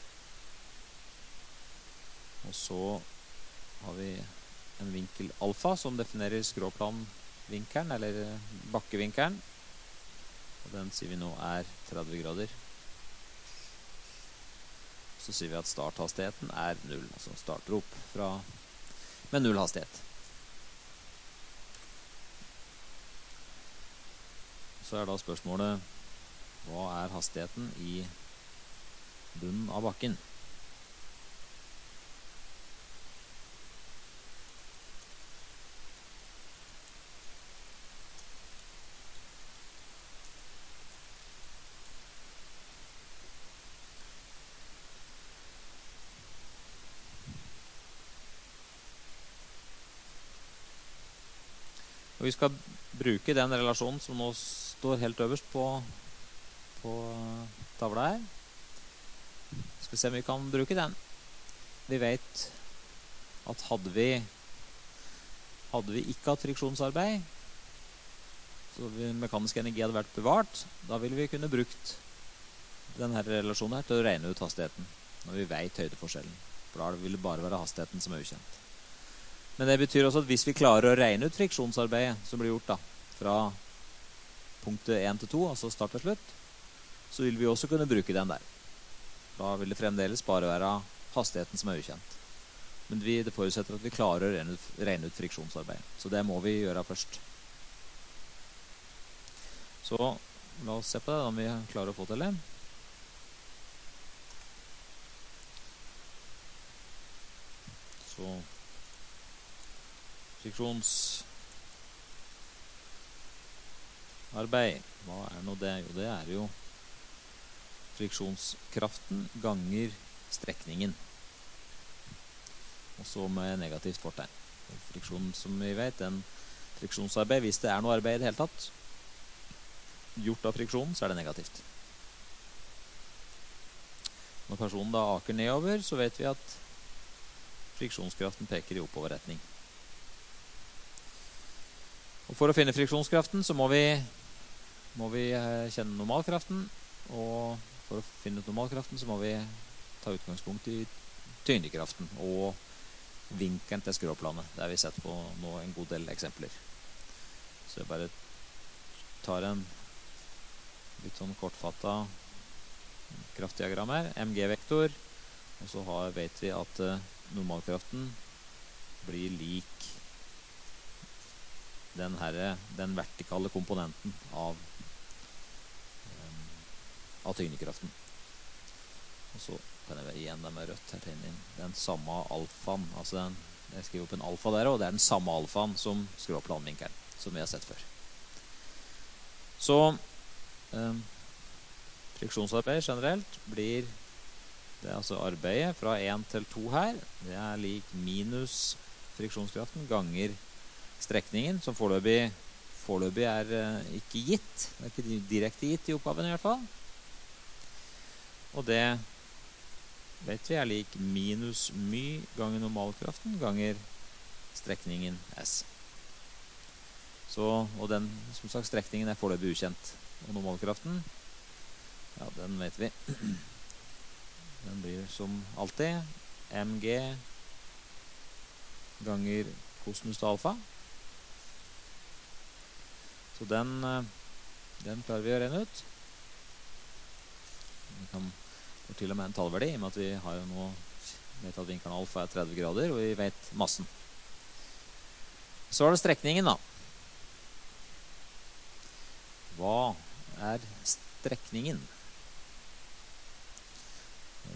Og så har vi en vinkel alfa som definerer skråplanvinkelen, eller bakkevinkelen. Og den sier vi nå er 30 grader. Så sier vi at starthastigheten er 0, altså starter opp med 0 hastighet. Så er da spørsmålet, hva er hastigheten i bunnen av bakken? Og vi skal bruke den relasjonen som nå står helt øverst på tavla her. Skal vi se om vi kan bruke den. Vi vet at hadde vi ikke hatt friksjonsarbeid, så mekanisk energi hadde vært bevart, da ville vi kunne brukt denne relasjonen her til å regne ut hastigheten, når vi vet høydeforskjellen. For da vil det bare være hastigheten som er ukjent. Men det betyr også at hvis vi klarer å regne ut friksjonsarbeidet som blir gjort da, fra punktet 1 til 2, altså start og slutt, så vil vi også kunne bruke den der. Da vil det fremdeles bare være hastigheten som er ukjent. Men det forutsetter at vi klarer å regne ut friksjonsarbeid. Så det må vi gjøre først. Så la oss se på det, om vi klarer å få til det. Så friksjonsarbeid, hva nå det? Jo, det jo friksjonskraften ganger strekningen. Og så med negativt fortegn. Friksjon, som vi vet, friksjonsarbeid, hvis det noe arbeid i det hele tatt, gjort av friksjonen, så det negativt. Når personen da aker nedover, så vet vi at friksjonskraften peker i oppoverretning. Og for å finne friksjonskraften så må vi kjenne normalkraften, og for å finne ut normalkraften så må vi ta utgangspunkt i tyngdekraften og vinkelen til skråplanet. Det har vi sett på nå en god del eksempler. Så jeg bare tar en litt sånn kortfattet kraftdiagram her, mg-vektor, og så vet vi at normalkraften blir lik den vertikale komponenten av tyngdekraften. Og så kan jeg igjen det med rødt her tegne inn den samme alfaen, altså jeg skriver opp en alfa der, og det den samme alfaen som skråplanvinkelen, som vi har sett før. Så friksjonsarbeid generelt blir det altså arbeidet fra 1 til 2 her, det lik minus friksjonskraften ganger strekningen, som foreløpig ikke gitt. Det ikke direkte gitt i oppgaven i hvert fall. Og det vet vi lik minus my ganger normalkraften ganger strekningen S. Og den, som sagt, strekningen foreløpig ukjent. Og normalkraften, ja, den vet vi. Den blir som alltid mg ganger kosinus til alfa. Så den klarer vi å regne ut. Vi kan få til og med en tallverdi, i og med at vi vet at vinkelen alfa 30 grader, og vi vet massen. Så det strekningen da. Hva strekningen? Det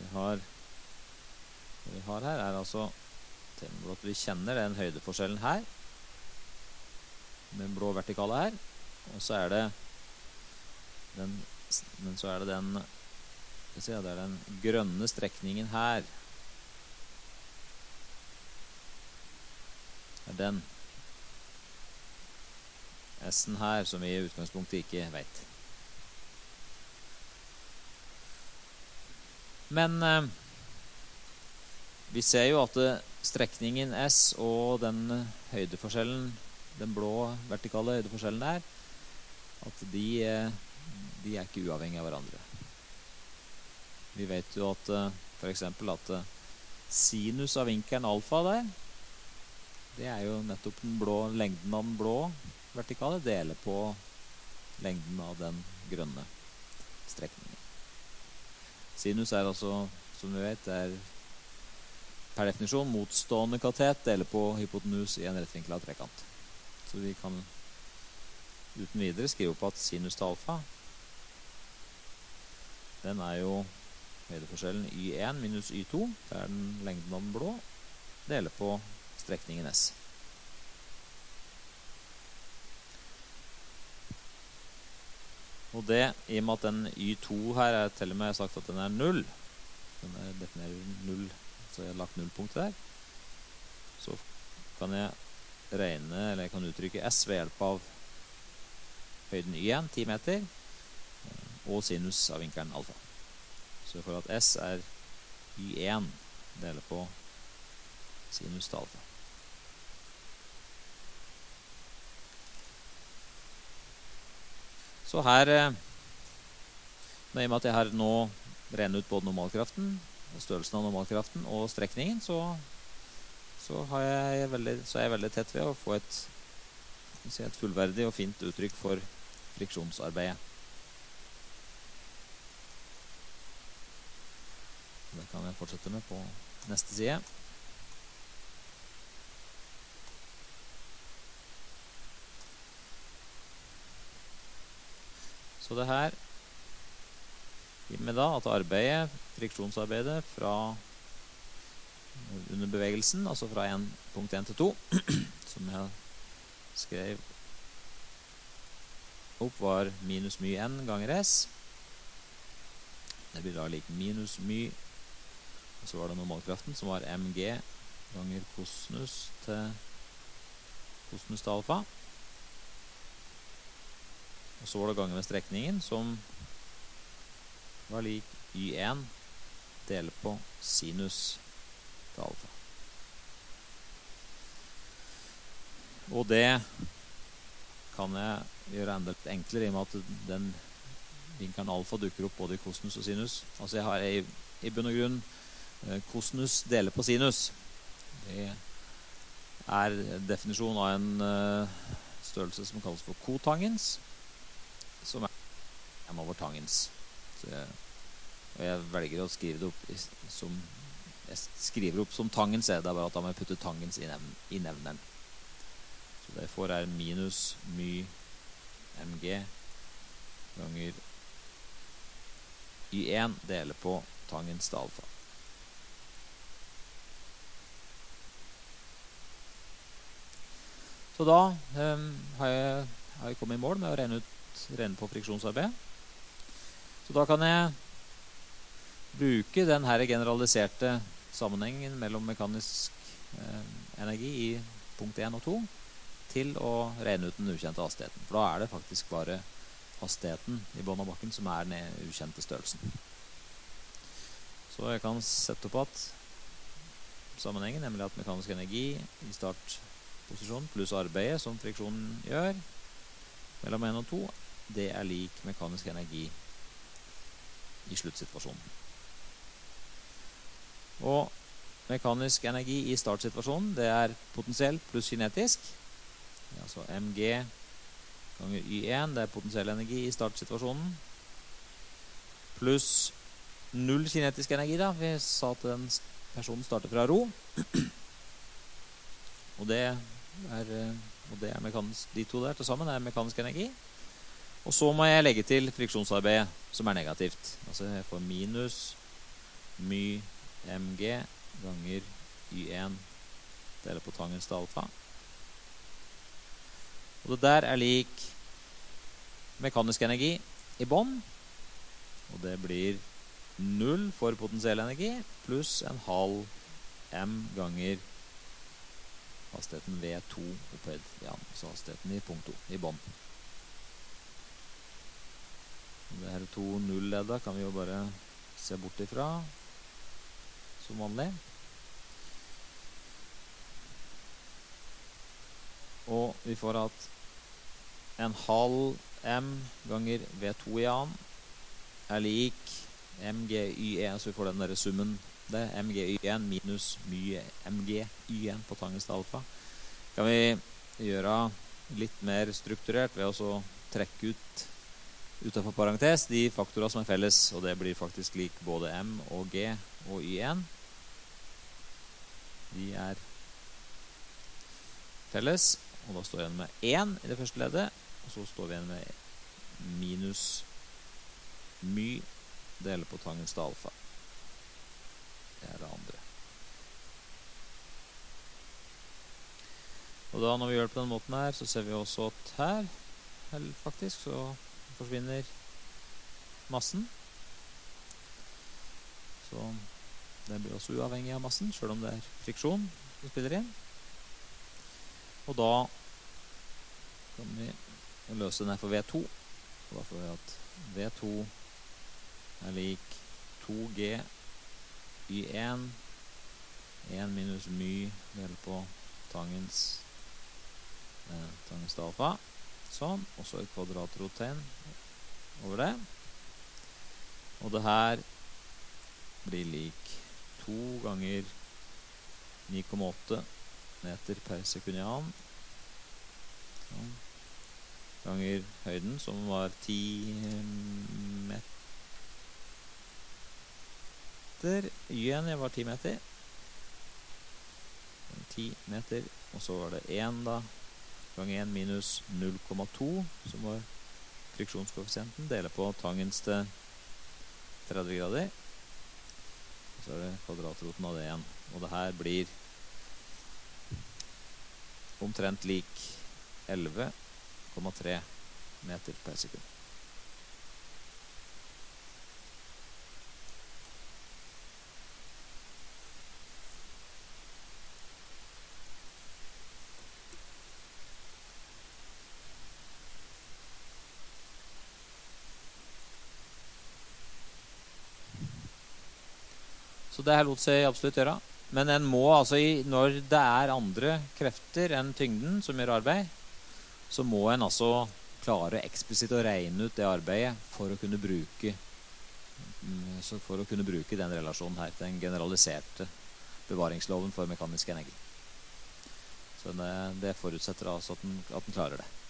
vi har her altså at vi kjenner den høydeforskjellen her, den blå vertikale her, og så det den den grønne strekningen her. Den S-en her, som vi i utgangspunktet ikke vet. Men vi ser jo at strekningen S og den høydeforskjellen, den blå vertikale høydeforskjellen der, at de ikke uavhengige av hverandre. Vi vet jo at for eksempel at sinus av vinkelen alfa der, det jo nettopp lengden av den blå vertikale deler på lengden av den grønne strekningen. Sinus altså, som vi vet, per definisjon motstående katet deler på hypotenus i en rettvinklet trekant. Så vi kan uten videre skrive opp at sinus til alfa, den jo høydeforskjellen y1 minus y2, det den lengden av den blå, deler på strekningen S. Og det, i og med at den y2 her til og med sagt at den 0, den definerer 0, så jeg har lagt nullpunktet der, så kan jeg regne, eller jeg kan uttrykke S ved hjelp av høyden y1, 10 meter, og sinus av vinkelen alfa. Så for at S y1 deler på sinus til alfa. Så her, i og med at jeg har nå regnet ut både normalkraften, størrelsen av normalkraften og strekningen, så jeg veldig tett ved å få et fullverdig og fint uttrykk for friksjonsarbeidet. Det kan jeg fortsette med på neste side. Så det her gir meg da at arbeidet, friksjonsarbeidet fra under bevegelsen, altså fra punkt 1 til 2, som jeg skrev opp, var minus my n ganger s. Det blir da lik minus my, og så var det normalkraften, som var mg ganger kosinus til alfa. Og så var det ganger med strekningen, som var lik y1 delt på sinus til alfa. Og det kan jeg gjøre enda litt enklere, i og med at den vinkelen alfa dukker opp både i kosinus og sinus. Altså jeg har i bunn og grunn kosinus deler på sinus. Det er definisjon av en størrelse som kalles for kotangens, som er m over tangens. Og jeg velger å skrive det opp som jeg skriver opp som tangens, det er bare at da må jeg putte tangens i nevneren. Så det jeg får er minus my mg ganger y1 deler på tangens til alfa. Så da har jeg kommet i mål med å regne på friksjonsarbeid. Så da kan jeg bruke den her generaliserte sammenhengen mellom mekanisk energi i punkt 1 og 2 til å regne ut den ukjente hastigheten. For da er det faktisk bare hastigheten i bånn av bakken som er den ukjente størrelsen. Så jeg kan sette opp at sammenhengen, nemlig at mekanisk energi i startposisjon pluss arbeidet som friksjonen gjør mellom 1 og 2, det er lik mekanisk energi i sluttsituasjonen. Og mekanisk energi i startsituasjonen, det er potensiell pluss kinetisk. Altså mg ganger y1, det er potensiell energi i startsituasjonen. Pluss null kinetisk energi da. Vi sa at den personen starter fra ro. Og det er mekanisk, de to der til sammen er mekanisk energi. Og så må jeg legge til friksjonsarbeidet, som er negativt. Altså jeg får minus my mg ganger y1 deler på tangens til alfa. Og det der er lik mekanisk energi i bånd. Og det blir 0 for potensiell energi pluss en halv m ganger hastigheten V2 opphøyd. Ja, så hastigheten i punkt 2 i bånd. Det her to null-ledda kan vi jo bare se bort ifra som vanlig. Og vi får at en halv m ganger V2 i annen er lik mgy1, så vi får den der summen. Det er mgy1 minus mgy1 på tangens til alfa. Kan vi gjøre litt mer strukturert ved å trekke ut utenfor parentes de faktorer som er felles, og det blir faktisk lik både m og g og y1. De er felles, og da står vi igjen med 1 i det første leddet, og så står vi igjen med minus my deler på tangens til alfa. Det er det andre. Og da når vi gjør det på den måten her, så ser vi også at her faktisk så forsvinner massen. Så det blir også uavhengig av massen, selv om det er friksjon som spiller inn. Og da kan vi løse den her for V2. Og da får vi at V2 er lik 2G Y1 1 minus my delt på tangens til alfa. Sånn, og så et kvadratrotegn over det. Og det her blir lik 2 ganger 9,8 meter per sekund i annen. Sånn. Ganger høyden, som var 10 meter. Y-en var 10 meter. 10 meter, og så var det 1 da. Ganger 1 minus 0,2, som var friksjonskoeffisienten, deler på tangens til 30 grader. Og så det kvadratroten av det igjen. Og det her blir omtrent lik 11,3 meter per sekund. Så det her lot seg absolutt gjøre. Men en må altså, når det er andre krefter enn tyngden som gjør arbeid, så må en altså klare eksplisitt å regne ut det arbeidet for å kunne bruke den relasjonen her, den generaliserte bevaringsloven for mekanisk energi. Så det forutsetter altså at den klarer det.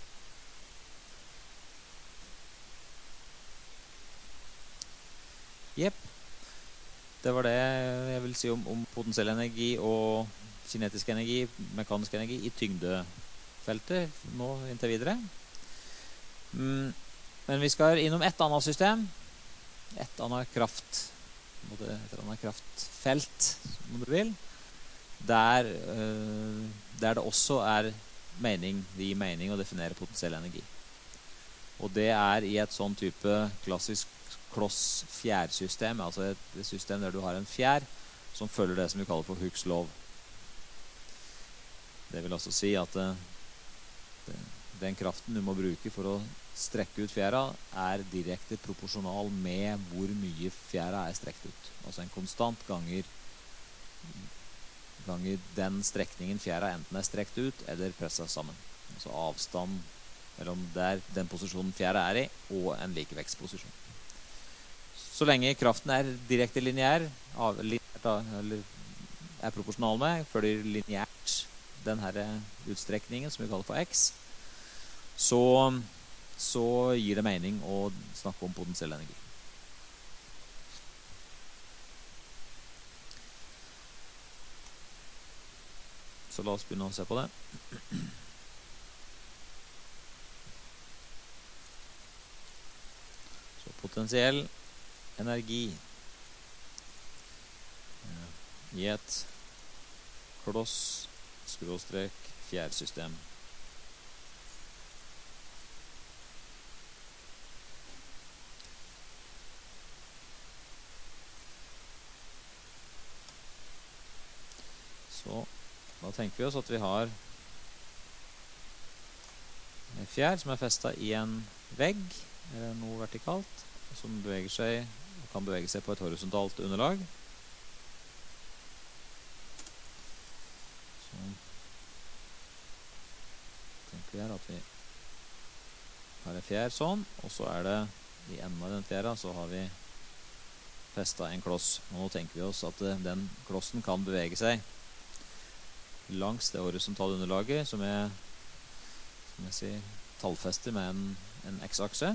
Jepp. Det var det jeg vil si om potensiell energi og kinetisk energi, mekanisk energi i tyngdefeltet nå inntil videre. Men vi skal innom et annet system, et annet kraftfelt, om du vil, der det også det gir mening å definere potensiell energi. Og det i et sånn type klassisk kloss-fjærsystem, altså et system der du har en fjær som følger det som vi kaller for Hooke's lov. Det vil altså si at den kraften du må bruke for å strekke ut fjæra direkte proporsjonal med hvor mye fjæra strekt ut. Altså en konstant ganger den strekningen fjæra enten strekt ut eller presset sammen. Altså avstand mellom den posisjonen fjæra i og en likevektsposisjon. Så lenge kraften direkte lineær, eller proporsjonal med, følger lineært denne utstrekningen som vi kaller for x, så gir det mening å snakke om potensiell energi. Så la oss begynne å se på det. Så potensiell energi i et kloss-fjærsystem. Så da tenker vi oss at vi har en fjær som festet i en vegg, eller noe vertikalt, som kan bevege seg på et horisontalt underlag. Så tenker vi her at vi har en fjær sånn, og så det i enden av den fjæra så har vi festet en kloss. Og nå tenker vi oss at den klossen kan bevege seg langs det horisontale underlaget, som jeg sier, tallfester med en x-akse,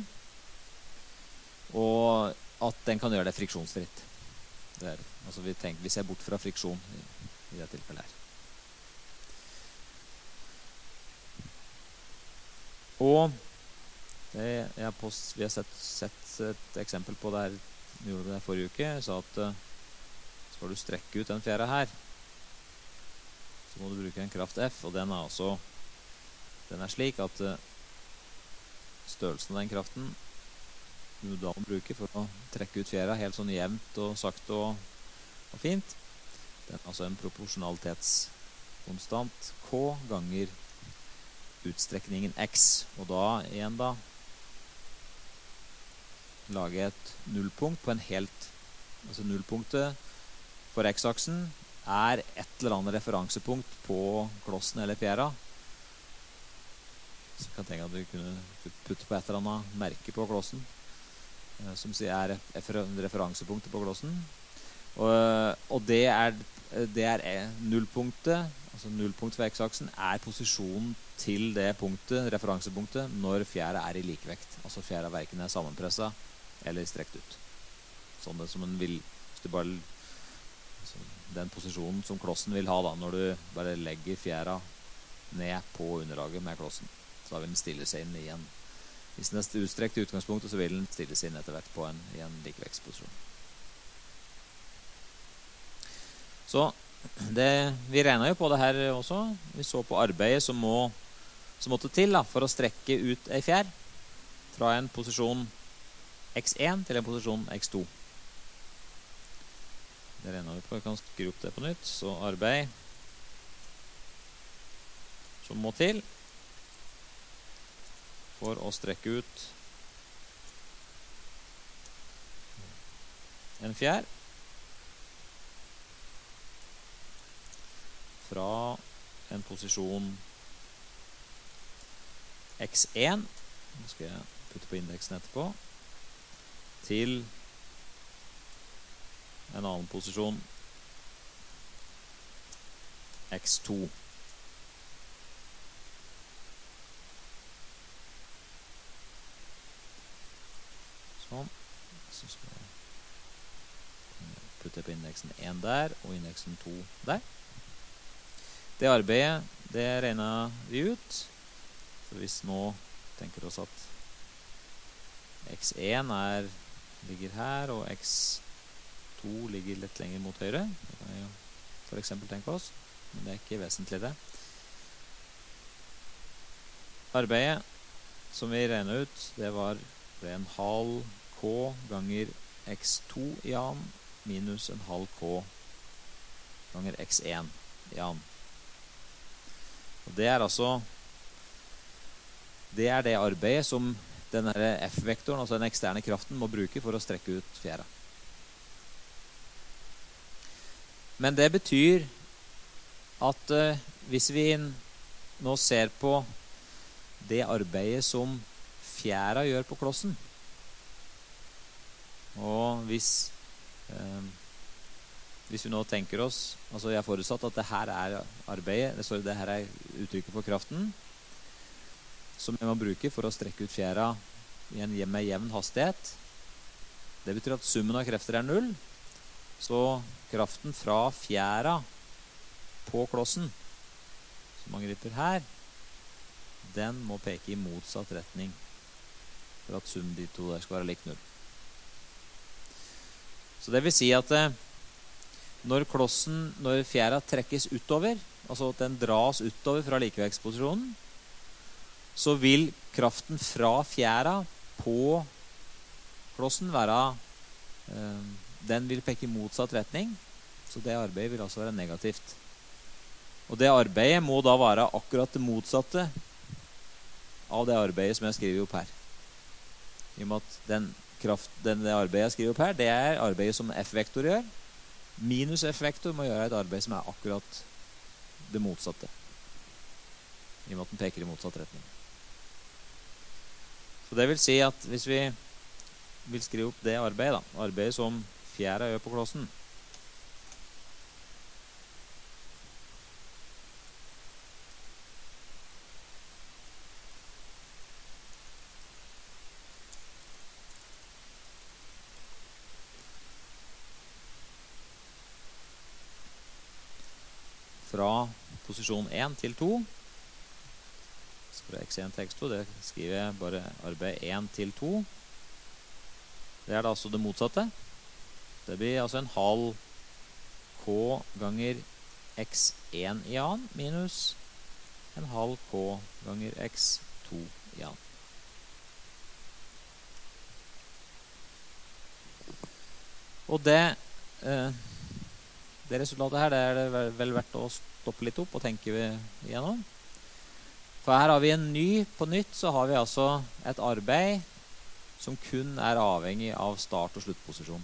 og at den kan gjøre det friksjonsfritt. Altså vi ser bort fra friksjon i det tilfellet her. Og vi har sett et eksempel på det her, vi gjorde det forrige uke. Jeg sa at skal du strekke ut den fjæra her, så må du bruke en kraft F, og den slik at størrelsen av den kraften du da må bruke for å trekke ut fjæra helt sånn jevnt og sakte og fint. Den altså en proporsjonalitetskonstant K ganger utstrekningen X. Og da igjen lage et nullpunkt på en helt, altså nullpunktet for X-aksen et eller annet referansepunkt på klossen eller fjæra. Så jeg kan tenke at du kunne putte på et eller annet merke på klossen, som sier referansepunktet på klossen. Og det nullpunktet, altså nullpunkt for X-aksen, posisjonen til det punktet, referansepunktet, når fjæra i likevekt. Altså fjæra verken sammenpresset eller strekt ut. Sånn det som en vil, hvis du bare, altså den posisjonen som klossen vil ha da, når du bare legger fjæra ned på underlaget med klossen. Så da vil den stille seg inn i Hvis den er utstrekt i utgangspunktet, så vil den stilles inn etter hvert i en likevektsposisjon. Så vi regnet jo på det her også. Vi så på arbeidet som måtte til for å strekke ut en fjær fra en posisjon x1 til en posisjon x2. Det regnet vi på. Vi kan skru opp det på nytt. Så arbeid som må til for å strekke ut en fjær fra en posisjon x1, nå skal jeg putte på indeksen etterpå, til en annen posisjon x2. Sånn. Så skal jeg putte på indeksen 1 der, og indeksen 2 der. Det arbeidet, det regnet vi ut. Så hvis nå tenker oss at x1 ligger her, og x2 ligger litt lenger mot høyre. Det kan vi jo for eksempel tenke oss, men det er ikke vesentlig det. Arbeidet som vi regnet ut, det var en halv k ganger x2 i annen minus en halv k ganger x1 i annen. Og det altså det arbeidet som denne F-vektoren, altså den eksterne kraften, må bruke for å strekke ut fjæra. Men det betyr at hvis vi nå ser på det arbeidet som fjæra gjør på klossen, og hvis vi nå tenker oss, altså jeg har forutsatt at det her arbeidet, det her uttrykket for kraften, som vi må bruke for å strekke ut fjæra med jevn hastighet. Det betyr at summen av krefter 0, så kraften fra fjæra på klossen, som man griper her, den må peke i motsatt retning, for at summen de to der skal være lik 0. Så det vil si at når fjæra trekkes utover, altså at den dras utover fra likevektsposisjonen, så vil kraften fra fjæra på klossen den vil peke i motsatt retning, så det arbeidet vil altså være negativt. Og det arbeidet må da være akkurat det motsatte av det arbeidet som jeg skriver opp her. I og med at det arbeidet jeg skriver opp her, det arbeidet som F-vektor gjør. Minus F-vektor må gjøre et arbeid som akkurat det motsatte. I og med at den peker i motsatt retning. Så det vil si at hvis vi vil skrive opp det arbeidet som fjæra gjør på klossen, fra posisjon 1 til 2, fra x1 til x2, det skriver jeg bare arbeid 1 til 2. Det da altså det motsatte. Det blir altså en halv k ganger x1 i annen minus en halv k ganger x2 i annen. Og det resultatet her, det det vel verdt å stoppe litt opp og tenke igjennom. For her har vi på nytt så har vi altså et arbeid som kun avhengig av start- og sluttposisjon.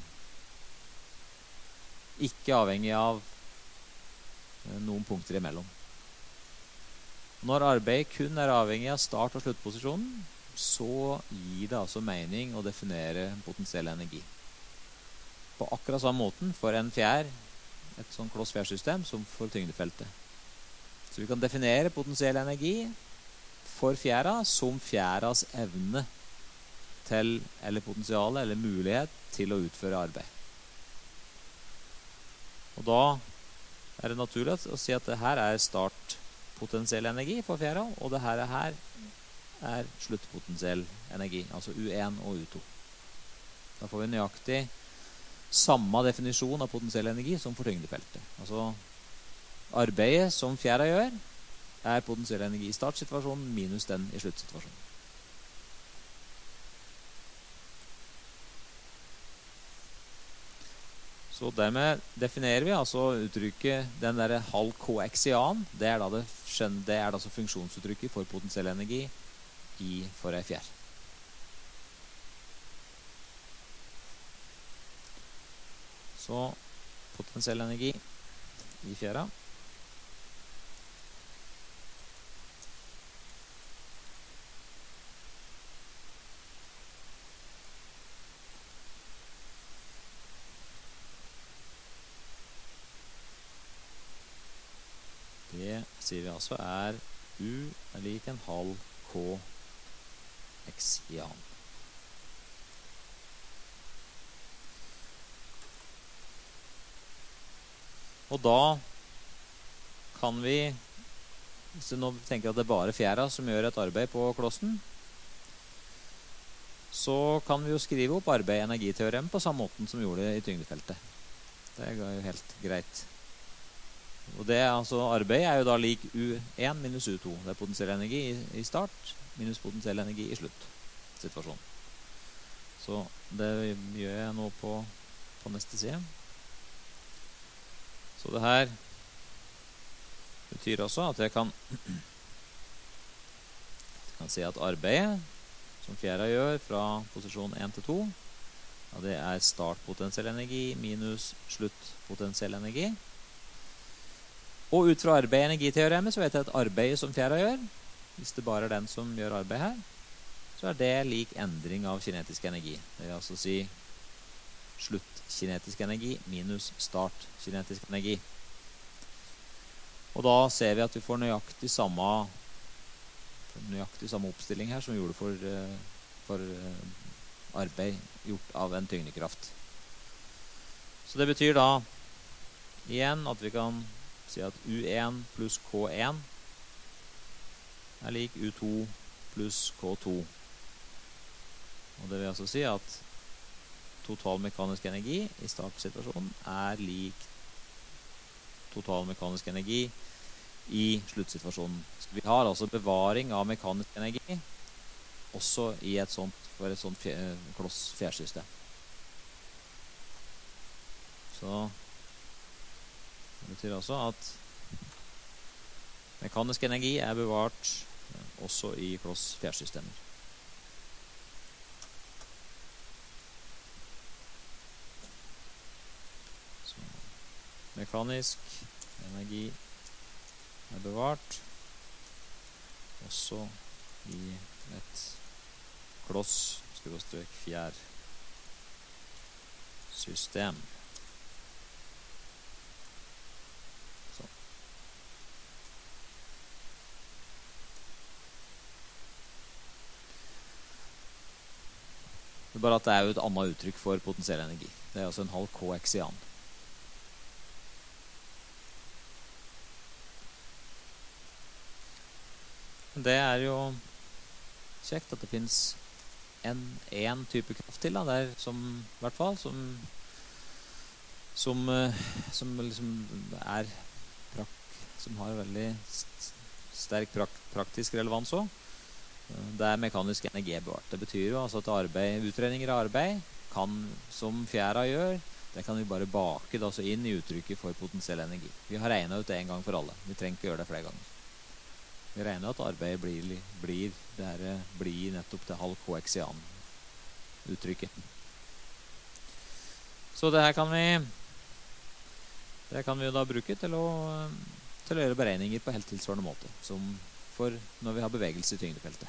Ikke avhengig av noen punkter imellom. Når arbeidet kun avhengig av start- og sluttposisjonen, så gir det altså mening å definere potensiell energi. På akkurat samme måten for en fjær, et sånn kloss-fjærsystem, som for tyngdefeltet. Så vi kan definere potensiell energi for fjæra som fjæras evne til, eller potensiale, eller mulighet til å utføre arbeid. Og da det naturlig å si at det her startpotensiell energi for fjæra, og det her er sluttpotensiell energi, altså U1 og U2. Da får vi nøyaktig samme definisjon av potensiell energi som for tyngdefeltet. Altså arbeidet som fjæra gjør, er potensiell energi i startsituasjonen minus den i sluttsituasjonen. Så dermed definerer vi altså uttrykket, den der halv koaksian, det er da altså funksjonsuttrykket for potensiell energi for ei fjær. Så potensiell energi i fjæra. Det sier vi altså er U er lik en halv K X-ian. Og da kan vi, hvis vi nå tenker at det er bare fjæra som gjør et arbeid på klossen, så kan vi jo skrive opp arbeid-energiteorem på samme måten som vi gjorde i tyngdefeltet. Det er jo helt greit. Og det altså arbeid er jo da lik U1 minus U2. Det er potensiell energi i start minus potensiell energi i slutt situasjonen. Så det gjør jeg nå på neste side. Så det her betyr også at jeg kan si at arbeidet som fjæra gjør fra posisjon 1 til 2, ja, det er startpotensiell energi minus sluttpotensiell energi. Og ut fra arbeid-energiteoremet så vet jeg at arbeidet som fjæra gjør, hvis det bare er den som gjør arbeid her, så er det lik endring av kinetisk energi. Det vil altså si sluttkinetisk energi minus startkinetisk energi. Og da ser vi at vi får nøyaktig samme oppstilling her som vi gjorde for arbeid gjort av en tyngdekraft. Så det betyr da igjen at vi kan si at U1 pluss K1 er lik U2 pluss K2. Og det vil altså si at total mekanisk energi i startsituasjonen er lik total mekanisk energi i sluttsituasjonen. Så vi har altså bevaring av mekanisk energi også i et sånt kloss fjærsystem. Så det betyr altså at mekanisk energi er bevart også i kloss fjærsystemer. Så mekanisk energi er bevart også i et kloss fjærsystem. Bare at det er jo et annet uttrykk for potensiell energi. Det er altså en halv K-eksian. Det er jo kjekt at det finnes en type kraft til, da, der som i hvert fall som liksom er som har veldig sterk praktisk relevans også. Det er mekanisk energi bevart. Det betyr jo altså at utredninger av arbeid kan, som fjæra gjør, det kan vi bare bake det altså inn i uttrykket for potensiell energi. Vi har regnet ut det en gang for alle. Vi trenger ikke gjøre det flere ganger. Vi regner at arbeidet blir nettopp det halv koaksian uttrykket. Så det her kan vi da bruke til å gjøre beregninger på helt tilsvarende måte, som for når vi har bevegelse i tyngdefeltet.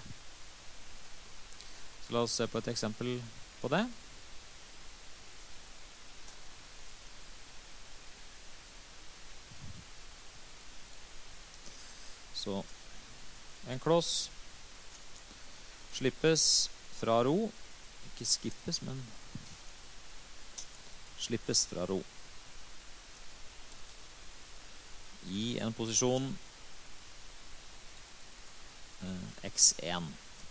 Så la oss se på et eksempel på det. Så en kloss slippes fra ro, ikke skippes, men slippes fra ro i en posisjon X1.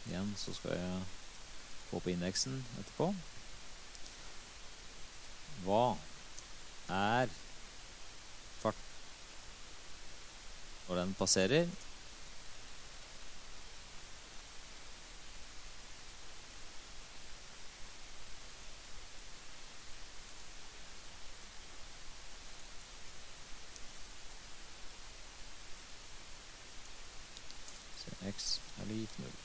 Igjen så skal jeg få på indeksen etterpå. Hva er fart når den passerer? Så x er lik 0.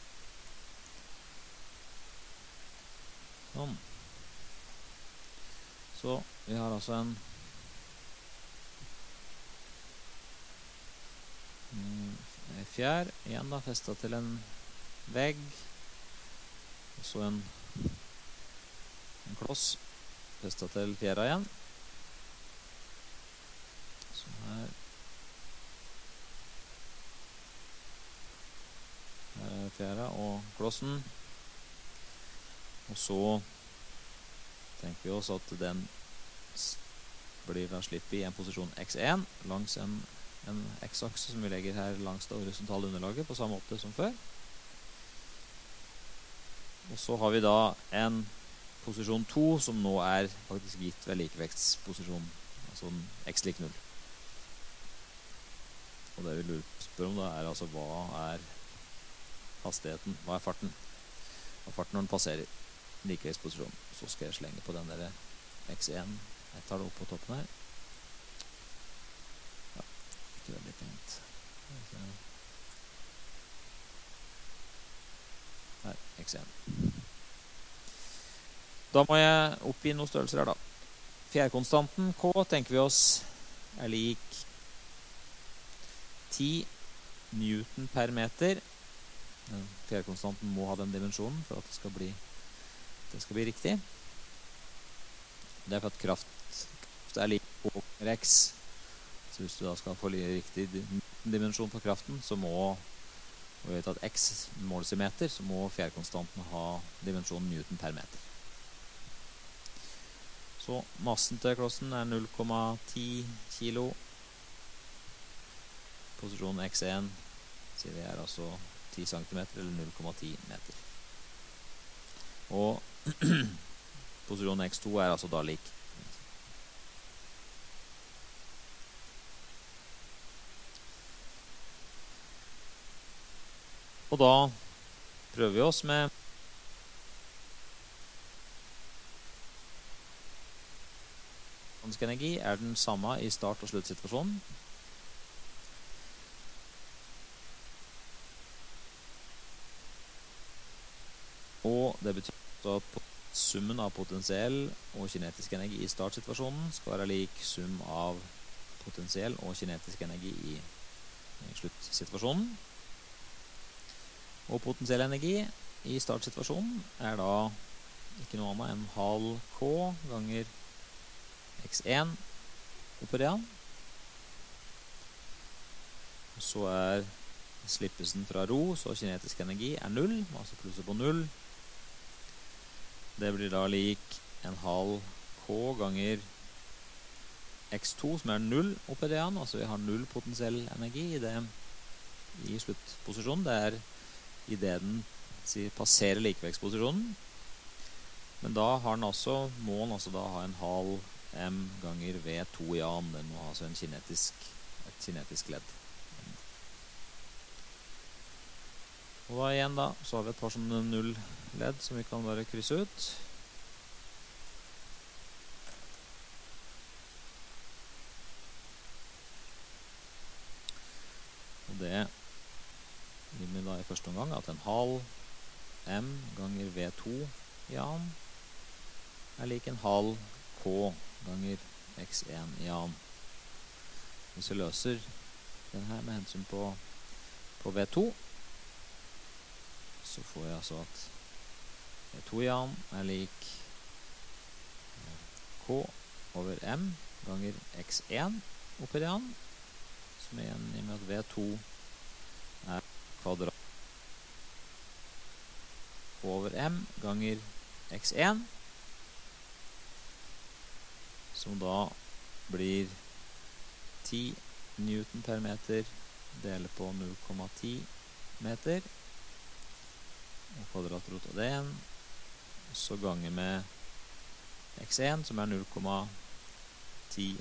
Sånn. Så vi har altså en fjær igjen da, festet til en vegg, og så en kloss festet til fjæra igjen. Så her er fjæra og klossen, og så tenker vi oss at den blir da slippet i en posisjon x1 langs en x-akse som vi legger her langs det horisontale underlaget på samme måte som før. Og så har vi da en posisjon 2 som nå er faktisk gitt ved likevektsposisjonen, altså x lik 0. Og det vi lurer spør om da er altså hva er hastigheten, hva er farten? Hva er farten når den passerer likevektsposisjonen? Så skal jeg slenge på den der x1. Jeg tar det opp på toppen her. Ikke veldig pent. Her, x1. Da må jeg opp i noen størrelser her da. Fjærkonstanten K tenker vi oss er lik 10 Newton per meter. Fjærkonstanten må ha den dimensjonen for at det skal bli riktig. Det er for at kraft er lik K over X. Så hvis du da skal få riktig dimensjon for kraften, så må, og vi vet at X måles i meter, så må fjærkonstanten ha dimensjonen Newton per meter. Så massen til klossen er 0,10 kilo. Posisjonen x1 sier vi er altså 10 cm eller 0,10 meter. Og posisjonen x2 er altså da lik. Og da prøver vi oss med mekanisk energi er den samme i start- og sluttsituasjonen. Og det betyr at summen av potensiell og kinetisk energi i startsituasjonen skal være lik sum av potensiell og kinetisk energi i sluttsituasjonen. Og potensiell energi i startsituasjonen er da ikke noe annet enn halv K ganger x1 oppi det. Og så er slippelsen fra ro, så kinetisk energi er 0, altså plusset på 0. Det blir da lik en halv K ganger x2, som er 0 oppi det. Altså vi har 0 potensiell energi i sluttposisjonen. Det er i det den passerer likevektsposisjonen. Men da har den også, må den altså da ha en halv m ganger v2 i an. Den må ha altså et kinetisk ledd. Og da igjen da, så har vi et par sånne null-ledd som vi kan bare krysse ut. Og det gir vi da i første omgang at en halv m ganger v2 i an er lik en halv k ganger x1 i an. Hvis vi løser den her med hensyn på v2, så får jeg altså at v2 i an er lik k over m ganger x1 oppi i an, som igjen i med at v2 er kvadrat over m ganger x1, som da blir 10 Newton per meter deler på 0,10 meter. og kvadratrot av det 1. Så ganger med x1, som 0,10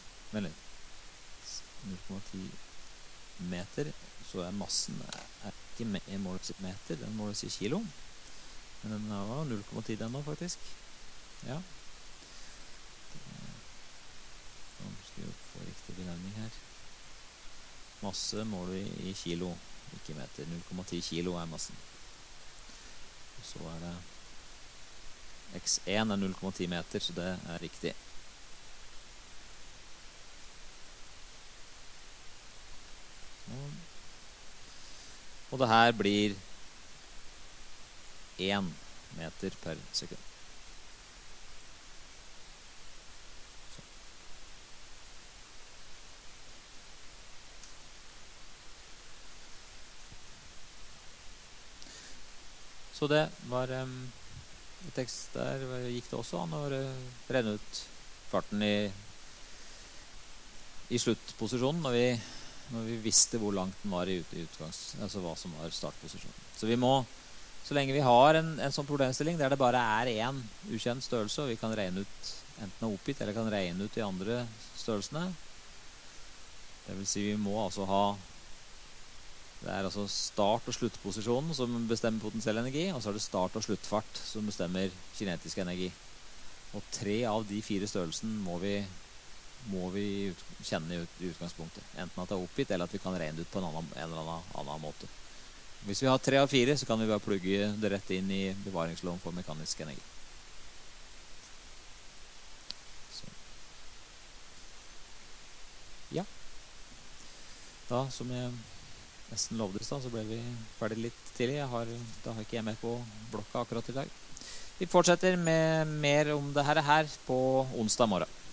meter. Så massen ikke målet sitt meter, den målet sitt kilo. Men den var 0,10 den nå, faktisk. Ja. Nå skal vi få riktig benevning her. Masse måler vi i kilo, ikke meter. 0,10 kilo massen. Og så det x1 0,10 meter, så det riktig. Og det her blir 1 meter per sekund. Så det var tekst der gikk det også an å renne ut farten i sluttposisjonen når vi visste hvor langt den var i altså hva som var startposisjonen. Så vi må, så lenge vi har en sånn problemstilling der det bare en ukjent størrelse, og vi kan regne ut enten oppgitt eller kan regne ut de andre størrelsene, det vil si vi må altså ha det altså start- og sluttposisjonen som bestemmer potensiell energi, og så det start- og sluttfart som bestemmer kinetisk energi. Og 3 av de 4 størrelsen må vi kjenne i utgangspunktet. Enten at det oppgitt, eller at vi kan regne ut på en eller annen måte. Hvis vi har 3 av 4, så kan vi bare plugge det rett inn i bevaringsloven for mekanisk energi. Så. Ja. Da, som jeg nesten lovde i sted, så ble vi ferdig litt tidlig. Da har ikke jeg med på blokka akkurat i dag. Vi fortsetter med mer om det her på onsdag morgen.